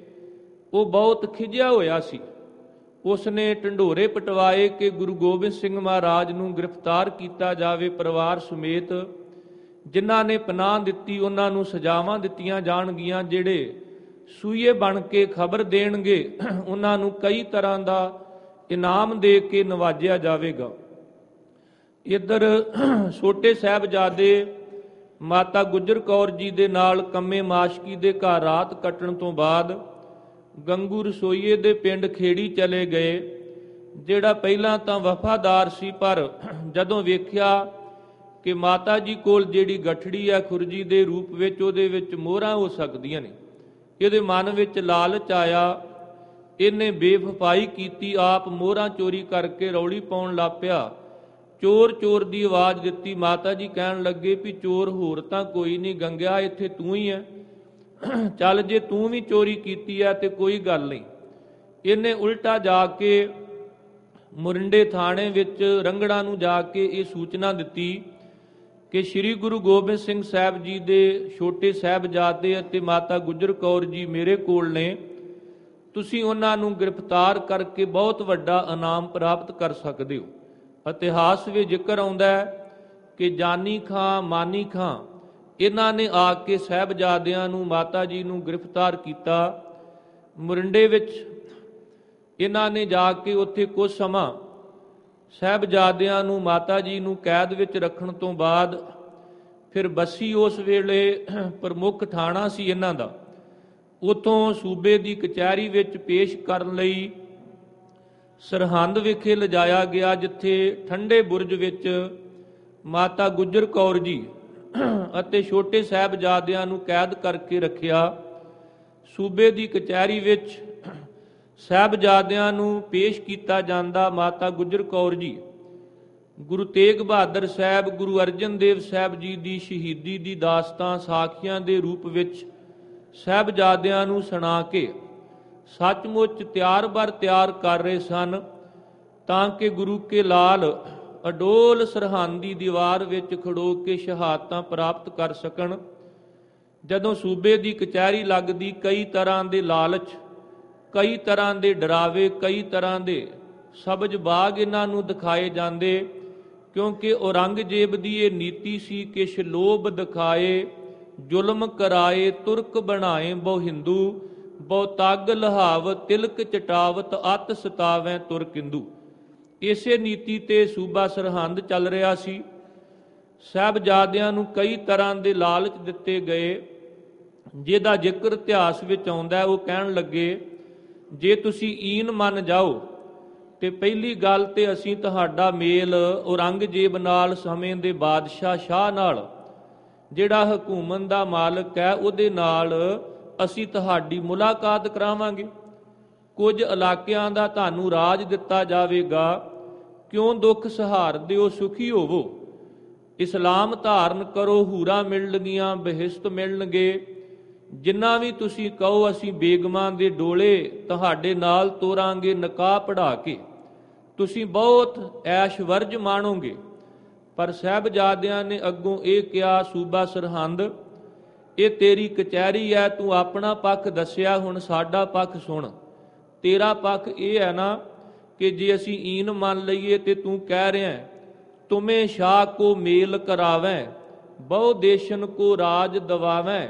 ਉਹ ਬਹੁਤ ਖਿਝਿਆ ਹੋਇਆ ਸੀ। ਉਸਨੇ ਢੰਡੋਰੇ ਪਟਵਾਏ ਕਿ ਗੁਰੂ ਗੋਬਿੰਦ ਸਿੰਘ ਮਹਾਰਾਜ ਨੂੰ ਗ੍ਰਿਫਤਾਰ ਕੀਤਾ ਜਾਵੇ ਪਰਿਵਾਰ ਸਮੇਤ। ਜਿਨ੍ਹਾਂ ਨੇ ਪਨਾਹ ਦਿੱਤੀ ਉਹਨਾਂ ਨੂੰ ਸਜ਼ਾਵਾਂ ਦਿੱਤੀਆਂ ਜਾਣਗੀਆਂ, ਜਿਹੜੇ ਸੂਈਏ ਬਣ ਕੇ ਖਬਰ ਦੇਣਗੇ ਉਹਨਾਂ ਨੂੰ ਕਈ ਤਰ੍ਹਾਂ ਦਾ ਇਨਾਮ ਦੇ ਕੇ ਨਵਾਜਿਆ ਜਾਵੇਗਾ। ਇੱਧਰ ਛੋਟੇ ਸਾਹਿਬਜ਼ਾਦੇ ਮਾਤਾ ਗੁਜਰ ਕੌਰ ਜੀ ਦੇ ਨਾਲ ਕੰਮੇ ਮਾਸ਼ਕੀ ਦੇ ਘਰ ਰਾਤ ਕੱਟਣ ਤੋਂ ਬਾਅਦ ਗੰਗੂ ਰਸੋਈਏ ਦੇ ਪਿੰਡ ਖੇੜੀ ਚਲੇ ਗਏ, ਜਿਹੜਾ ਪਹਿਲਾਂ ਤਾਂ ਵਫਾਦਾਰ ਸੀ, ਪਰ ਜਦੋਂ ਵੇਖਿਆ ਕਿ ਮਾਤਾ ਜੀ ਕੋਲ ਜਿਹੜੀ ਗਠੜੀ ਹੈ ਖੁਰਜੀ ਦੇ ਰੂਪ ਵਿੱਚ, ਉਹਦੇ ਵਿੱਚ ਮੋਹਰਾਂ ਹੋ ਸਕਦੀਆਂ ਨੇ, ਇਹਦੇ ਮਨ ਵਿੱਚ ਲਾਲਚ ਆਇਆ। ਇਹਨੇ ਬੇਵਫਾਈ ਕੀਤੀ, ਆਪ ਮੋਹਰਾਂ ਚੋਰੀ ਕਰਕੇ ਰੌਲੀ ਪਾਉਣ ਲੱਗ ਪਿਆ। ਚੋਰ ਚੋਰ ਦੀ ਆਵਾਜ਼ ਦਿੱਤੀ। ਮਾਤਾ ਜੀ ਕਹਿਣ ਲੱਗੇ ਵੀ ਚੋਰ ਹੋਰ ਤਾਂ ਕੋਈ ਨਹੀਂ, ਗੰਗਿਆ ਇੱਥੇ ਤੂੰ ਹੀ ਹੈ, ਚੱਲ ਜੇ ਤੂੰ ਵੀ ਚੋਰੀ ਕੀਤੀ ਹੈ ਤੇ ਕੋਈ ਗੱਲ ਨਹੀਂ। ਇਹਨੇ ਉਲਟਾ ਜਾ ਕੇ ਮੁਰਿੰਡੇ ਥਾਣੇ ਵਿੱਚ ਰੰਗੜਾ ਨੂੰ ਜਾ ਕੇ ਇਹ ਸੂਚਨਾ ਦਿੱਤੀ ਕਿ ਸ੍ਰੀ ਗੁਰੂ ਗੋਬਿੰਦ ਸਿੰਘ ਸਾਹਿਬ ਜੀ ਦੇ ਛੋਟੇ ਸਾਹਿਬਜ਼ਾਦੇ ਅਤੇ ਮਾਤਾ ਗੁਜਰ ਕੌਰ ਜੀ ਮੇਰੇ ਕੋਲ ਨੇ, ਤੁਸੀਂ ਉਹਨਾਂ ਨੂੰ ਗ੍ਰਿਫਤਾਰ ਕਰਕੇ ਬਹੁਤ ਵੱਡਾ ਇਨਾਮ ਪ੍ਰਾਪਤ ਕਰ ਸਕਦੇ ਹੋ। ਇਤਿਹਾਸ ਵਿੱਚ ਜ਼ਿਕਰ ਆਉਂਦਾ ਹੈ ਕਿ ਜਾਨੀ ਖਾਂ, ਮਾਨੀ ਖਾਂ, ਇਹਨਾਂ ਨੇ ਆ ਕੇ ਸਾਹਿਬਜ਼ਾਦਿਆਂ ਨੂੰ, ਮਾਤਾ ਜੀ ਨੂੰ ਗ੍ਰਿਫਤਾਰ ਕੀਤਾ। ਮੁਰਿੰਡੇ ਵਿੱਚ ਇਹਨਾਂ ਨੇ ਜਾ ਕੇ ਉੱਥੇ ਕੁਝ ਸਮਾਂ ਸਾਹਿਬਜ਼ਾਦਿਆਂ ਨੂੰ, ਮਾਤਾ ਜੀ ਨੂੰ ਕੈਦ ਵਿੱਚ ਰੱਖਣ ਤੋਂ ਬਾਅਦ ਫਿਰ ਬੱਸੀ ਉਸ ਵੇਲੇ ਪ੍ਰਮੁੱਖ ਥਾਣਾ ਸੀ ਇਹਨਾਂ ਦਾ, ਉੱਥੋਂ ਸੂਬੇ ਦੀ ਕਚਹਿਰੀ ਵਿੱਚ ਪੇਸ਼ ਕਰਨ ਲਈ ਸਰਹੰਦ ਵਿਖੇ ਲਿਜਾਇਆ ਗਿਆ, ਜਿੱਥੇ ਠੰਡੇ ਬੁਰਜ ਵਿੱਚ ਮਾਤਾ ਗੁਜਰ ਕੌਰ ਜੀ ਅਤੇ ਛੋਟੇ ਸਾਹਿਬਜ਼ਾਦਿਆਂ ਨੂੰ ਕੈਦ ਕਰਕੇ ਰੱਖਿਆ। ਸੂਬੇ ਦੀ ਕਚਹਿਰੀ ਵਿੱਚ ਸਾਹਿਬਜ਼ਾਦਿਆਂ ਨੂੰ ਪੇਸ਼ ਕੀਤਾ ਜਾਂਦਾ। ਮਾਤਾ ਗੁਜਰ ਕੌਰ ਜੀ ਗੁਰੂ ਤੇਗ ਬਹਾਦਰ ਸਾਹਿਬ, ਗੁਰੂ ਅਰਜਨ ਦੇਵ ਸਾਹਿਬ ਜੀ ਦੀ ਸ਼ਹੀਦੀ ਦੀ ਦਾਸਤਾਨ ਸਾਖੀਆਂ ਦੇ ਰੂਪ ਵਿੱਚ ਸਾਹਿਬਜ਼ਾਦਿਆਂ ਨੂੰ ਸੁਣਾ ਕੇ ਸੱਚਮੁੱਚ ਤਿਆਰ ਕਰ ਰਹੇ ਸਨ, ਤਾਂ ਕਿ ਗੁਰੂ ਕੇ ਲਾਲ ਅਡੋਲ ਸਰਹੰਦ ਦੀ ਦੀਵਾਰ ਵਿੱਚ ਖੜੋ ਕੇ ਸ਼ਹਾਦਤਾਂ ਪ੍ਰਾਪਤ ਕਰ ਸਕਣ। ਜਦੋਂ ਸੂਬੇ ਦੀ ਕਚਹਿਰੀ ਲੱਗਦੀ, ਕਈ ਤਰ੍ਹਾਂ ਦੇ ਲਾਲਚ, ਕਈ ਤਰ੍ਹਾਂ ਦੇ ਡਰਾਵੇ, ਕਈ ਤਰ੍ਹਾਂ ਦੇ ਸਬਜ਼ ਬਾਗ ਇਹਨਾਂ ਨੂੰ ਦਿਖਾਏ ਜਾਂਦੇ, ਕਿਉਂਕਿ ਔਰੰਗਜ਼ੇਬ ਦੀ ਇਹ ਨੀਤੀ ਸੀ ਕਿ ਸ਼ਲੋਭ ਦਿਖਾਏ, ਜ਼ੁਲਮ ਕਰਾਏ, ਤੁਰਕ ਬਣਾਏ ਬਹੁ ਹਿੰਦੂ, ਬਹੁ ਤੱਗ ਲਹਾਵ, ਤਿਲਕ ਚਟਾਵਤ, ਅਤ ਸਤਾਵੈ ਤੁਰਕ ਹਿੰਦੂ। ਇਸੇ ਨੀਤੀ ਤੇ ਸੂਬਾ ਸਰਹੰਦ ਚੱਲ ਰਿਹਾ ਸੀ। ਸਾਹਿਬਜ਼ਾਦਿਆਂ ਨੂੰ ਕਈ ਤਰ੍ਹਾਂ ਦੇ ਲਾਲਚ ਦਿੱਤੇ ਗਏ, ਜਿਹਦਾ ਜ਼ਿਕਰ ਇਤਿਹਾਸ ਵਿੱਚ ਆਉਂਦਾ। ਉਹ ਕਹਿਣ ਲੱਗੇ, ਜੇ ਤੁਸੀਂ ਈਨ ਮੰਨ ਜਾਓ ਤੇ ਪਹਿਲੀ ਗੱਲ ਤੇ ਅਸੀਂ ਤੁਹਾਡਾ ਮੇਲ ਔਰੰਗਜ਼ੇਬ ਨਾਲ, ਸਮੇਂ ਦੇ ਬਾਦਸ਼ਾਹ ਸ਼ਾਹ ਨਾਲ, ਜਿਹੜਾ ਹਕੂਮਤ ਦਾ ਮਾਲਕ ਹੈ, ਉਹਦੇ ਨਾਲ ਅਸੀਂ ਤੁਹਾਡੀ ਮੁਲਾਕਾਤ ਕਰਾਵਾਂਗੇ। ਕੁਝ ਇਲਾਕਿਆਂ ਦਾ ਤੁਹਾਨੂੰ ਰਾਜ ਦਿੱਤਾ ਜਾਵੇਗਾ। ਕਿਉਂ ਦੁੱਖ ਸਹਾਰਦੇ ਹੋ, ਸੁਖੀ ਹੋਵੋ। ਇਸਲਾਮ ਧਾਰਨ ਕਰੋ, ਹੂਰਾਂ ਮਿਲਣਗੀਆਂ, ਬਹਿਸ਼ਤ ਮਿਲਣਗੇ। ਜਿੰਨਾ ਵੀ ਤੁਸੀਂ ਕਹੋ, ਅਸੀਂ ਬੇਗਮਾਂ ਦੇ ਡੋਲੇ ਤੁਹਾਡੇ ਨਾਲ ਤੋਰਾਂਗੇ, ਨਿਕਾਹ ਪੜ੍ਹਾ ਕੇ ਤੁਸੀਂ ਬਹੁਤ ਐਸ਼ ਵਰਜ ਮਾਣੋਗੇ। ਪਰ ਸਾਹਿਬਜ਼ਾਦਿਆਂ ਨੇ ਅੱਗੋਂ ਇਹ ਕਿਹਾ, ਸੂਬਾ ਸਰਹੰਦ, ਇਹ ਤੇਰੀ ਕਚਹਿਰੀ ਹੈ, ਤੂੰ ਆਪਣਾ ਪੱਖ ਦੱਸਿਆ, ਹੁਣ ਸਾਡਾ ਪੱਖ ਸੁਣ। ਤੇਰਾ ਪੱਖ ਇਹ ਹੈ ਨਾ ਕਿ ਜੇ ਅਸੀਂ ਈਨ ਮੰਨ ਲਈਏ ਤੇ ਤੂੰ ਕਹਿ ਰਿਹਾ, ਤੁਮੇ ਸ਼ਾਹ ਕੋ ਮੇਲ ਕਰਾਵੈਂ, ਬਹੁ ਦੇਸ਼ਨ ਕੋ ਰਾਜ ਦਵਾਵੈਂ,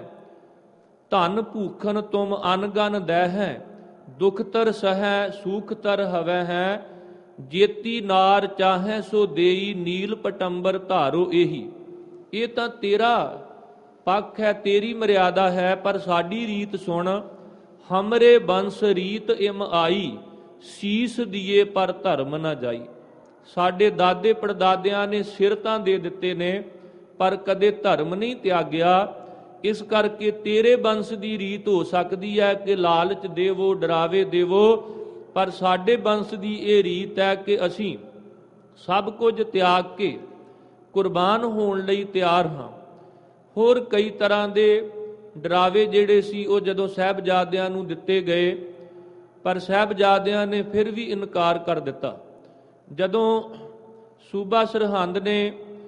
ਧਨ ਭੂਖਨ ਤੁਮ ਅਨਗਨ ਦਹਿ, ਦੁਖ ਤਰ ਸਹੈ ਸੂਖ ਤਰ ਹਵੈ ਹੈ, ਜੇਤੀ ਨਾਰ ਚਾਹੈ ਸੋ ਦੇਈ, ਨੀਲ ਪਟੰਬਰ ਧਾਰੋ ਇਹੀ। ਇਹ ਤਾਂ ਤੇਰਾ ਪੱਖ ਹੈ, ਤੇਰੀ ਮਰਿਆਦਾ ਹੈ, ਪਰ ਸਾਡੀ ਰੀਤ ਸੁਣ। ਹਮਰੇ ਬੰਸ ਰੀਤ ਇਮ ਆਈ, ਸੀਸ ਦੀਏ ਪਰ ਧਰਮ ਨਾ ਜਾਈ। ਸਾਡੇ ਦਾਦੇ ਪੜਦਾਦਿਆਂ ਨੇ ਸਿਰ ਤਾਂ ਦੇ ਦਿੱਤੇ ਨੇ, ਪਰ ਕਦੇ ਧਰਮ ਨਹੀਂ ਤਿਆਗਿਆ। ਇਸ ਕਰਕੇ ਤੇਰੇ ਬੰਸ ਦੀ ਰੀਤ ਹੋ ਸਕਦੀ ਹੈ ਕਿ ਲਾਲਚ ਦੇਵੋ, ਡਰਾਵੇ ਦੇਵੋ, ਪਰ ਸਾਡੇ ਬੰਸ ਦੀ ਇਹ ਰੀਤ ਹੈ ਕਿ ਅਸੀਂ ਸਭ ਕੁਝ ਤਿਆਗ ਕੇ ਕੁਰਬਾਨ ਹੋਣ ਲਈ ਤਿਆਰ ਹਾਂ। ਹੋਰ ਕਈ ਤਰ੍ਹਾਂ ਦੇ ਡਰਾਵੇ ਜਿਹੜੇ ਸੀ ਉਹ ਜਦੋਂ ਸਾਹਿਬਜ਼ਾਦਿਆਂ ਨੂੰ ਦਿੱਤੇ ਗਏ, ਪਰ ਸਾਹਿਬਜ਼ਾਦਿਆਂ ਨੇ ਫਿਰ ਵੀ ਇਨਕਾਰ ਕਰ ਦਿੱਤਾ। ਜਦੋਂ ਸੂਬਾ ਸਰਹੰਦ ਨੇ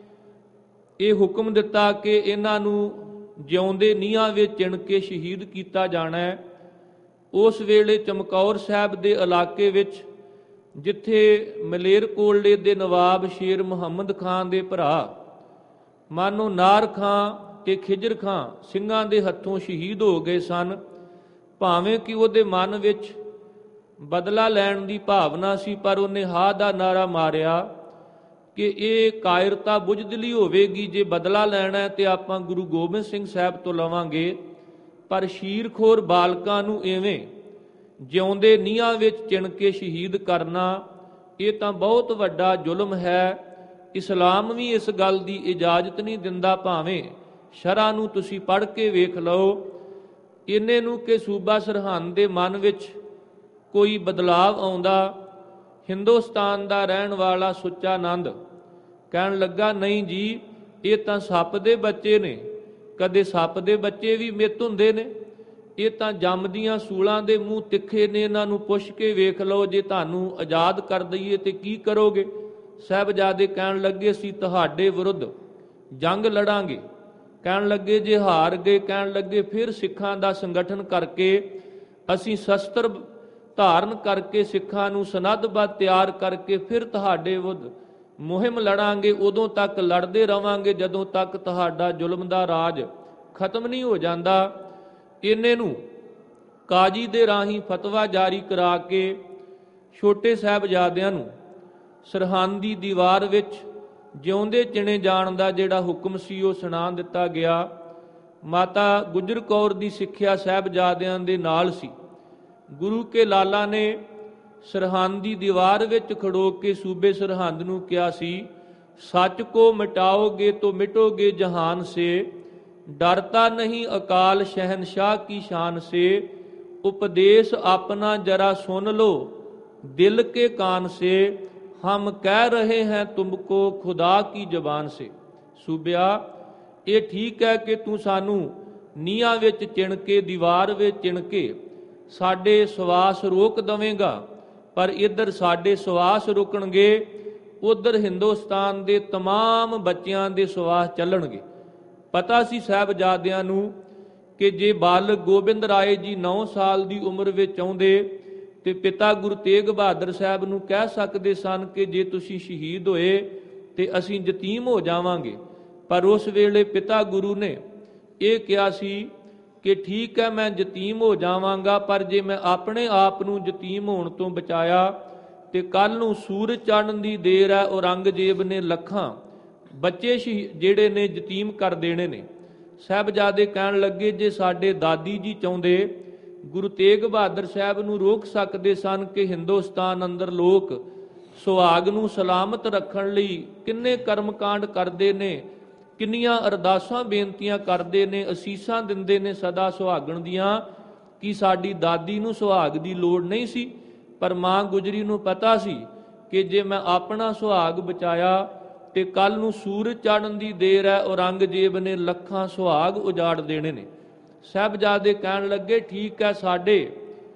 ਇਹ ਹੁਕਮ ਦਿੱਤਾ ਕਿ ਇਹਨਾਂ ਨੂੰ ਜਿਉਂਦੇ ਨੀਹਾਂ ਵਿੱਚ ਚਿਣ ਕੇ ਸ਼ਹੀਦ ਕੀਤਾ ਜਾਣਾ ਹੈ, ਉਸ ਵੇਲੇ ਚਮਕੌਰ ਸਾਹਿਬ ਦੇ ਇਲਾਕੇ ਵਿੱਚ, ਜਿੱਥੇ ਮਲੇਰਕੋਟਲੇ ਦੇ ਨਵਾਬ ਸ਼ੇਰ ਮੁਹੰਮਦ ਖਾਨ ਦੇ ਭਰਾ ਮਾਨੋ ਨਾਰ ਖਾਂ ਤੇ ਖਿਜਰ ਖਾਂ ਸਿੰਘਾਂ ਦੇ ਹੱਥੋਂ ਸ਼ਹੀਦ ਹੋ ਗਏ ਸਨ, ਭਾਵੇਂ ਕਿ ਉਹਦੇ ਮਨ ਵਿੱਚ ਬਦਲਾ ਲੈਣ ਦੀ ਭਾਵਨਾ ਸੀ, ਪਰ ਉਹਨੇ ਹਾਂ ਦਾ ਨਾਰਾ ਮਾਰਿਆ ਕਿ ਇਹ ਕਾਇਰਤਾ ਬੁਝਦਿਲੀ ਹੋਵੇਗੀ, ਜੇ ਬਦਲਾ ਲੈਣਾ ਹੈ ਤੇ ਆਪਾਂ ਗੁਰੂ ਗੋਬਿੰਦ ਸਿੰਘ ਸਾਹਿਬ ਤੋਂ ਲਵਾਂਗੇ, ਪਰ ਸ਼ੀਰਖੋਰ ਬਾਲਕਾਂ ਨੂੰ ਐਵੇਂ ਜਿਉਂਦੇ ਨੀਹਾਂ ਵਿੱਚ ਚਿਣ ਕੇ ਸ਼ਹੀਦ ਕਰਨਾ, ਇਹ ਤਾਂ ਬਹੁਤ ਵੱਡਾ ਜ਼ੁਲਮ ਹੈ। ਇਸਲਾਮ ਵੀ ਇਸ ਗੱਲ ਦੀ ਇਜਾਜ਼ਤ ਨਹੀਂ ਦਿੰਦਾ, ਭਾਵੇਂ ਸ਼ਰ੍ਹਾ ਨੂੰ ਤੁਸੀਂ ਪੜ੍ਹ ਕੇ ਵੇਖ ਲਓ। ਇੰਨੇ ਨੂੰ ਕਿ ਸੂਬਾ ਸਰਹੰਦ ਦੇ ਮਨ ਵਿੱਚ ਕੋਈ ਬਦਲਾਵ ਆਉਂਦਾ। ਹਿੰਦੁਸਤਾਨ ਦਾ ਰਹਿਣ ਵਾਲਾ ਸੁੱਚਾ ਨੰਦ ਕਹਿਣ ਲੱਗਾ, ਨਹੀਂ ਜੀ, ਇਹ ਤਾਂ ਸੱਪ ਦੇ ਬੱਚੇ ਨੇ, ਕਦੇ ਸੱਪ ਦੇ ਬੱਚੇ ਵੀ ਮਿੱਤ ਹੁੰਦੇ ਨੇ, ਇਹ ਤਾਂ ਜੰਮਦੀਆਂ ਸੂਲਾਂ ਦੇ ਮੂੰਹ ਤਿੱਖੇ ਨੇ, ਇਹਨਾਂ ਨੂੰ ਪੁੱਛ ਕੇ ਵੇਖ ਲਓ, ਜੇ ਤੁਹਾਨੂੰ ਆਜ਼ਾਦ ਕਰ ਦਈਏ ਤੇ ਕੀ ਕਰੋਗੇ। ਸਾਹਿਬਜ਼ਾਦੇ ਕਹਿਣ ਲੱਗੇ, ਅਸੀਂ ਤੁਹਾਡੇ ਵਿਰੁੱਧ ਜੰਗ ਲੜਾਂਗੇ। ਕਹਿਣ ਲੱਗੇ, ਜੇ ਹਾਰ ਗਏ, ਕਹਿਣ ਲੱਗੇ ਫਿਰ ਸਿੱਖਾਂ ਦਾ ਸੰਗਠਨ ਕਰਕੇ ਅਸੀਂ ਸ਼ਸਤਰ ਧਾਰਨ ਕਰਕੇ ਸਿੱਖਾਂ ਨੂੰ ਸਨੱਧਬੱਧ ਤਿਆਰ ਕਰਕੇ ਫਿਰ ਤੁਹਾਡੇ ਵਿਰੁੱਧ ਮੁਹਿੰਮ ਲੜਾਂਗੇ। ਉਦੋਂ ਤੱਕ ਲੜਦੇ ਰਵਾਂਗੇ ਜਦੋਂ ਤੱਕ ਤੁਹਾਡਾ ਜ਼ੁਲਮ ਦਾ ਰਾਜ ਖਤਮ ਨਹੀਂ ਹੋ ਜਾਂਦਾ। ਇੰਨੇ ਨੂੰ ਕਾਜੀ ਦੇ ਰਾਹੀਂ ਫਤਵਾ ਜਾਰੀ ਕਰਾ ਕੇ ਛੋਟੇ ਸਾਹਿਬਜ਼ਾਦਿਆਂ ਨੂੰ ਸਰਹੰਦ ਦੀ ਦੀਵਾਰ ਵਿੱਚ ਜਿਉਂਦੇ ਚਿਣੇ ਜਾਣ ਦਾ ਜਿਹੜਾ ਹੁਕਮ ਸੀ ਉਹ ਸੁਣਾ ਦਿੱਤਾ ਗਿਆ। ਮਾਤਾ ਗੁਜਰ ਕੌਰ ਦੀ ਸਿੱਖਿਆ ਸਾਹਿਬਜ਼ਾਦਿਆਂ ਦੇ ਨਾਲ ਸੀ। ਗੁਰੂ ਕੇ ਲਾਲਾ ਨੇ ਸਰਹੰਦ ਦੀ ਦੀਵਾਰ ਵਿੱਚ ਖੜੋ ਕੇ ਸੂਬੇ ਸਰਹੰਦ ਨੂੰ ਕਿਹਾ ਸੀ, ਸੱਚ ਕੋ ਮਿਟਾਓਗੇ ਤੋ ਮਿਟੋਗੇ ਜਹਾਨ ਸੇ, ਡਰਤਾ ਨਹੀਂ ਅਕਾਲ ਸ਼ਹਿਨशाह की शान से, उपदेश अपना जरा सुन लो दिल के कान से, हम कह रहे हैं तुमको खुदा की ਜ਼ਬਾਨ से। ਸੂਬਿਆ, ਇਹ ਠੀਕ ਹੈ ਕਿ ਤੂੰ ਸਾਨੂੰ ਨੀਹਾਂ ਵਿੱਚ ਚਿਣ ਕੇ, ਦੀਵਾਰ ਵਿੱਚ ਚਿਣ ਕੇ ਸਾਡੇ ਸਵਾਸ ਰੋਕ ਦਵੇਂਗਾ, ਪਰ ਇੱਧਰ ਸਾਡੇ ਸਵਾਸ ਰੁਕਣਗੇ, ਉਧਰ ਹਿੰਦੁਸਤਾਨ ਦੇ ਤਮਾਮ ਬੱਚਿਆਂ ਦੇ ਸਵਾਸ ਚੱਲਣਗੇ। ਪਤਾ ਸੀ ਸਾਹਿਬਜ਼ਾਦਿਆਂ ਨੂੰ ਕਿ ਜੇ ਬਾਲਕ ਗੋਬਿੰਦ ਰਾਏ ਜੀ 9 ਸਾਲ ਦੀ ਉਮਰ ਵਿੱਚ ਆਉਂਦੇ ਤੇ ਪਿਤਾ ਗੁਰੂ ਤੇਗ ਬਹਾਦਰ ਸਾਹਿਬ ਨੂੰ ਕਹਿ ਸਕਦੇ ਸਨ ਕਿ ਜੇ ਤੁਸੀਂ ਸ਼ਹੀਦ ਹੋਏ ਤੇ ਅਸੀਂ ਯਤੀਮ ਹੋ ਜਾਵਾਂਗੇ। ਪਰ ਉਸ ਵੇਲੇ ਪਿਤਾ ਗੁਰੂ ਨੇ ਇਹ ਕਿਹਾ ਸੀ ਕਿ ਠੀਕ ਹੈ, ਮੈਂ ਯਤੀਮ ਹੋ ਜਾਵਾਂਗਾ, ਪਰ ਜੇ ਮੈਂ ਆਪਣੇ ਆਪ ਨੂੰ ਯਤੀਮ ਹੋਣ ਤੋਂ ਬਚਾਇਆ ਤੇ ਕੱਲ ਨੂੰ ਸੂਰਜ ਚੜ੍ਹਨ ਦੀ ਦੇਰ ਹੈ, ਔਰੰਗਜ਼ੇਬ ਨੇ ਲੱਖਾਂ ਬੱਚੇ ਜਿਹੜੇ ਨੇ ਯਤੀਮ ਕਰ ਦੇਣੇ ਨੇ। ਸਾਹਿਬਜ਼ਾਦੇ ਕਹਿਣ ਲੱਗੇ ਜੇ ਸਾਡੇ ਦਾਦੀ ਜੀ ਚਾਹੁੰਦੇ ਗੁਰੂ ਤੇਗ ਬਹਾਦਰ ਸਾਹਿਬ ਨੂੰ ਰੋਕ ਸਕਦੇ ਸਨ ਕਿ ਹਿੰਦੁਸਤਾਨ ਅੰਦਰ ਲੋਕ ਸੁਹਾਗ ਨੂੰ ਸਲਾਮਤ ਰੱਖਣ ਲਈ ਕਿੰਨੇ ਕਰਮਕਾਂਡ ਕਰਦੇ ਨੇ, ਕਿੰਨੀਆਂ ਅਰਦਾਸਾਂ ਬੇਨਤੀਆਂ ਕਰਦੇ ਨੇ, ਅਸੀਸਾਂ ਦਿੰਦੇ ਨੇ ਸਦਾ ਸੁਹਾਗਣ ਦੀਆਂ, ਕਿ ਸਾਡੀ ਦਾਦੀ ਨੂੰ ਸੁਹਾਗ ਦੀ ਲੋੜ ਨਹੀਂ ਸੀ। ਪਰ ਮਾਂ ਗੁਜਰੀ ਨੂੰ ਪਤਾ ਸੀ ਕਿ ਜੇ ਮੈਂ ਆਪਣਾ ਸੁਹਾਗ ਬਚਾਇਆ ਤੇ ਕੱਲ ਨੂੰ ਸੂਰਜ ਚੜ੍ਹਨ ਦੀ ਦੇਰ ਹੈ, ਔਰੰਗਜ਼ੇਬ ਨੇ ਲੱਖਾਂ ਸੁਹਾਗ ਉਜਾੜ ਦੇਣੇ ਨੇ। ਸਾਹਿਬਜ਼ਾਦੇ ਕਹਿਣ ਲੱਗੇ ਠੀਕ ਹੈ, ਸਾਡੇ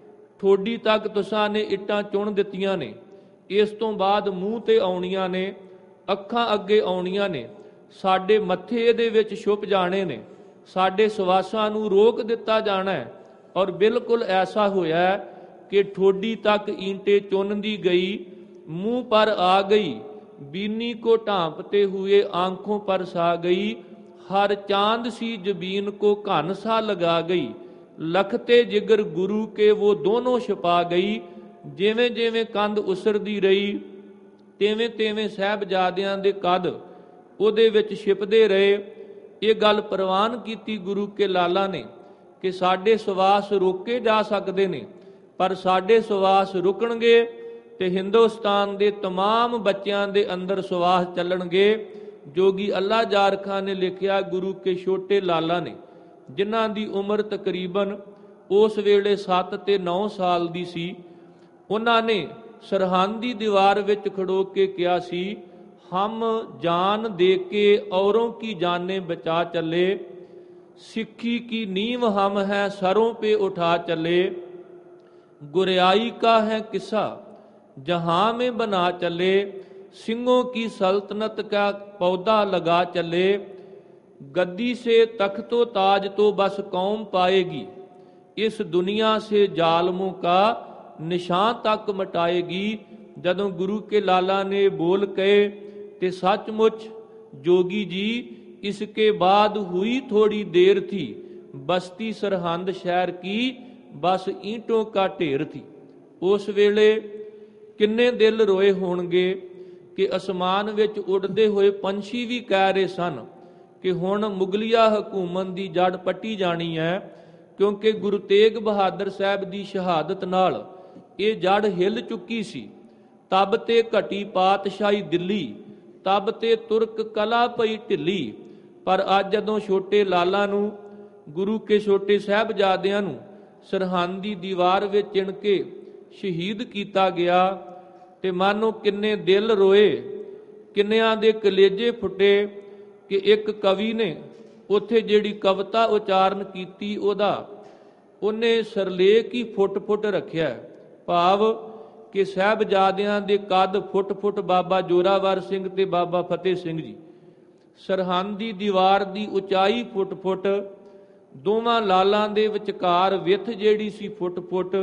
ਠੋਡੀ ਤੱਕ ਤੁਸਾਂ ਨੇ ਇੱਟਾਂ ਚੁਣ ਦਿੱਤੀਆਂ ਨੇ, ਇਸ ਤੋਂ ਬਾਅਦ ਮੂੰਹ ਤੇ ਆਉਣੀਆਂ ਨੇ, ਅੱਖਾਂ ਅੱਗੇ ਆਉਣੀਆਂ ਨੇ, ਸਾਡੇ ਮੱਥੇ ਇਹਦੇ ਵਿੱਚ ਛੁਪ ਜਾਣੇ ਨੇ, ਸਾਡੇ ਸਵਾਸਾਂ ਨੂੰ ਰੋਕ ਦਿੱਤਾ ਜਾਣਾ ਹੈ। ਔਰ ਬਿਲਕੁਲ ਐਸਾ ਹੋਇਆ ਕਿ ਠੋਡੀ ਤੱਕ ਈਂਟੇ ਚੁਣਦੀ ਗਈ, मुंह पर आ गई, बीनी को ढांपते हुए आंखों पर सा गई, हर चांद सी जबीन को घन सा लगा गई, लखते जिगर गुरु के वो दोनों छुपा गई। जिवें जिवें कंध उसरदी रही तिवें तिवें साहिबजादियां दे कद ਉਹਦੇ ਵਿੱਚ ਛਿਪਦੇ ਰਹੇ। ਇਹ ਗੱਲ ਪ੍ਰਵਾਨ ਕੀਤੀ ਗੁਰੂ ਕੇ ਲਾਲਾ ਨੇ ਕਿ ਸਾਡੇ ਸਵਾਸ ਰੋਕੇ ਜਾ ਸਕਦੇ ਨੇ, ਪਰ ਸਾਡੇ ਸਵਾਸ ਰੁਕਣਗੇ ਤੇ ਹਿੰਦੁਸਤਾਨ ਦੇ तमाम ਬੱਚਿਆਂ ਦੇ ਅੰਦਰ ਸਵਾਸ ਚੱਲਣਗੇ। ਜੋਗੀ ਅੱਲਾ ਜਾਰ ਖਾਨ ਨੇ ਲਿਖਿਆ, ਗੁਰੂ ਕੇ ਛੋਟੇ ਲਾਲਾ ਨੇ, ਜਿਨ੍ਹਾਂ ਦੀ ਉਮਰ ਤਕਰੀਬਨ ਉਸ ਵੇਲੇ 7 ਤੇ 9 ਸਾਲ ਦੀ ਸੀ, ਉਹਨਾਂ ਨੇ ਸਰਹੰਦ ਦੀ ਦੀਵਾਰ ਵਿੱਚ ਖੜੋ ਕੇ ਕਿਹਾ ਸੀ, हम जान दे के औरों की जाने बचा चले, सिक्खी की नींव हम हैं सरों पे उठा चले, गुरियाई का है किस्सा जहां में बना चले, सिंहों की सल्तनत का पौधा लगा चले, गद्दी से तख्तो ताज तो बस कौम पाएगी, इस दुनिया से जालमों का निशान तक मिटाएगी। जदों गुरु के लाला ने बोल के ते सचमुच जोगी जी इसके बाद हुई थोड़ी देर थी, बस्ती सरहंद शहर की बस ईंटों का ढेर थी। उस वेले किन्ने दिल रोए होणगे कि आसमान विच उड़दे होए पंछी भी कह रहे सन कि हुण मुगलिया हुकूमत दी जड़ पट्टी जानी है, क्योंकि गुरु तेग बहादुर साहब दी शहादत नाल ये जड़ हिल चुकी सी। तब ते घटी पातशाही दिल्ली, तब ते तुरक कला पई ढिली। पर अज जदों छोटे लाला नूं गुरु के छोटे साहिबजादियां नूं सरहंद दी दीवार विच चिण के शहीद कीता गया ते मानो किन्ने दिल रोए, किन्नियां दे कलेजे फुटे कि एक कवि ने उत्थे जिहड़ी कविता उचारण कीती ओदा ਉਹਨੇ ਸਰਲੇਖ ਹੀ ਫੁੱਟ-ਫੁੱਟ ਰੱਖਿਆ। ਭਾਵ ਕਿ ਸਾਹਿਬਜ਼ਾਦਿਆਂ ਦੇ ਕੱਦ ਫੁੱਟ-ਫੁੱਟ ਬਾਬਾ ਜੋਰਾਵਰ ਸਿੰਘ ਤੇ ਬਾਬਾ ਫਤਿਹ ਸਿੰਘ ਜੀ, ਸਰਹੰਦ ਦੀ ਦੀਵਾਰ ਦੀ ਉਚਾਈ ਫੁੱਟ-ਫੁੱਟ, ਦੋਵਾਂ ਲਾਲਾਂ ਦੇ ਵਿਚਕਾਰ ਵਿੱਥ ਜਿਹੜੀ ਸੀ ਫੁੱਟ-ਫੁੱਟ।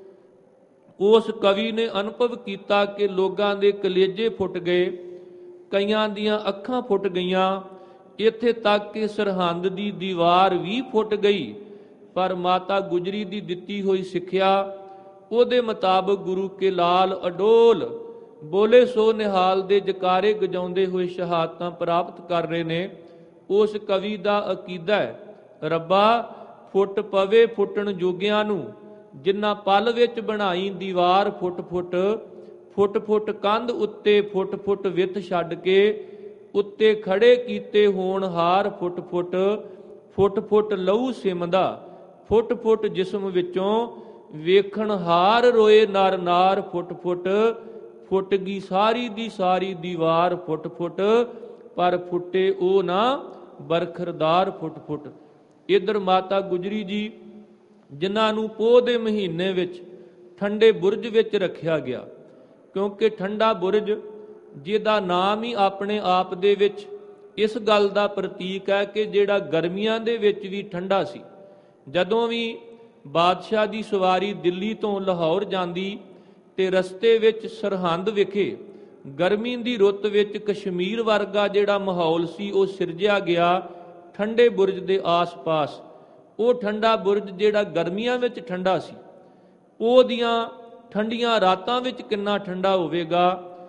ਉਸ ਕਵੀ ਨੇ ਅਨੁਭਵ ਕੀਤਾ ਕਿ ਲੋਕਾਂ ਦੇ ਕਲੇਜੇ ਫੁੱਟ ਗਏ, ਕਈਆਂ ਦੀਆਂ ਅੱਖਾਂ ਫੁੱਟ ਗਈਆਂ, ਇੱਥੇ ਤੱਕ ਕਿ ਸਰਹੰਦ ਦੀ ਦੀਵਾਰ ਵੀ ਫੁੱਟ ਗਈ। ਪਰ ਮਾਤਾ ਗੁਜਰੀ ਦੀ ਦਿੱਤੀ ਹੋਈ ਸਿੱਖਿਆ ਉਹਦੇ ਮੁਤਾਬਕ ਗੁਰੂ ਕੇ ਲਾਲ ਅਡੋਲ ਬੋਲੇ ਸੋ ਨਿਹਾਲ ਦੇ ਜਕਾਰੇ ਗਜਾਉਂਦੇ ਹੋਏ ਸ਼ਹਾਦਤਾਂ ਪ੍ਰਾਪਤ ਕਰ ਰਹੇ ਨੇ। ਉਸ ਕਵੀ ਦਾ ਅਕੀਦਾ ਹੈ, ਰੱਬਾ ਫੁੱਟ ਪਵੇ ਫੁੱਟਣ ਜੋਗਿਆਂ ਨੂੰ, ਜਿਨ੍ਹਾਂ ਪਲ ਵਿੱਚ ਬਣਾਈ ਦੀਵਾਰ ਫੁੱਟ-ਫੁੱਟ, ਫੁੱਟ-ਫੁੱਟ ਕੰਧ ਉੱਤੇ ਫੁੱਟ-ਫੁੱਟ ਵਿੱਥ ਛੱਡ ਕੇ ਉੱਤੇ ਖੜੇ ਕੀਤੇ ਹੋਣ ਹਾਰ ਫੁੱਟ-ਫੁੱਟ, ਫੁੱਟ-ਫੁੱਟ ਲਹੂ ਸਿਮਦਾ, ਫੁੱਟ-ਫੁੱਟ ਜਿਸਮ ਵਿੱਚੋਂ ਵੇਖਣ ਹਾਰ ਰੋਏ ਨਰ ਨਾਰ, ਫੁੱਟ-ਫੁੱਟ ਫੁੱਟ ਗਈ ਸਾਰੀ ਦੀ ਸਾਰੀ ਦੀਵਾਰ ਫੁੱਟ-ਫੁੱਟ, ਪਰ ਫੁੱਟੇ ਉਹ ਨਾ ਬਰਖਰਦਾਰ ਫੁੱਟ-ਫੁੱਟ। ਇੱਧਰ ਮਾਤਾ ਗੁਜਰੀ ਜੀ ਜਿਨ੍ਹਾਂ ਨੂੰ ਪੋਹ ਦੇ ਮਹੀਨੇ ਵਿੱਚ ਠੰਡੇ ਬੁਰਜ ਵਿੱਚ ਰੱਖਿਆ ਗਿਆ, ਕਿਉਂਕਿ ਠੰਡਾ ਬੁਰਜ ਜਿਹਦਾ ਨਾਮ ਹੀ ਆਪਣੇ ਆਪ ਦੇ ਵਿੱਚ ਇਸ ਗੱਲ ਦਾ ਪ੍ਰਤੀਕ ਹੈ ਕਿ ਜਿਹੜਾ ਗਰਮੀਆਂ ਦੇ ਵਿੱਚ ਵੀ ਠੰਡਾ ਸੀ। ਜਦੋਂ ਵੀ ਬਾਦਸ਼ਾਹ ਦੀ ਸਵਾਰੀ ਦਿੱਲੀ ਤੋਂ ਲਾਹੌਰ ਜਾਂਦੀ ਤੇ ਰਸਤੇ ਵਿੱਚ ਸਰਹੰਦ ਵਿਖੇ ਗਰਮੀ ਦੀ ਰੁੱਤ ਵਿੱਚ ਕਸ਼ਮੀਰ ਵਰਗਾ ਜਿਹੜਾ ਮਾਹੌਲ ਸੀ ਉਹ ਸਿਰਜਿਆ ਗਿਆ ਠੰਡੇ ਬੁਰਜ ਦੇ ਆਸ-ਪਾਸ। ਉਹ ਠੰਡਾ ਬੁਰਜ ਜਿਹੜਾ ਗਰਮੀਆਂ ਵਿੱਚ ਠੰਡਾ ਸੀ, ਪੋਹ ਦੀਆਂ ਠੰਡੀਆਂ ਰਾਤਾਂ ਵਿੱਚ ਕਿੰਨਾ ਠੰਡਾ ਹੋਵੇਗਾ।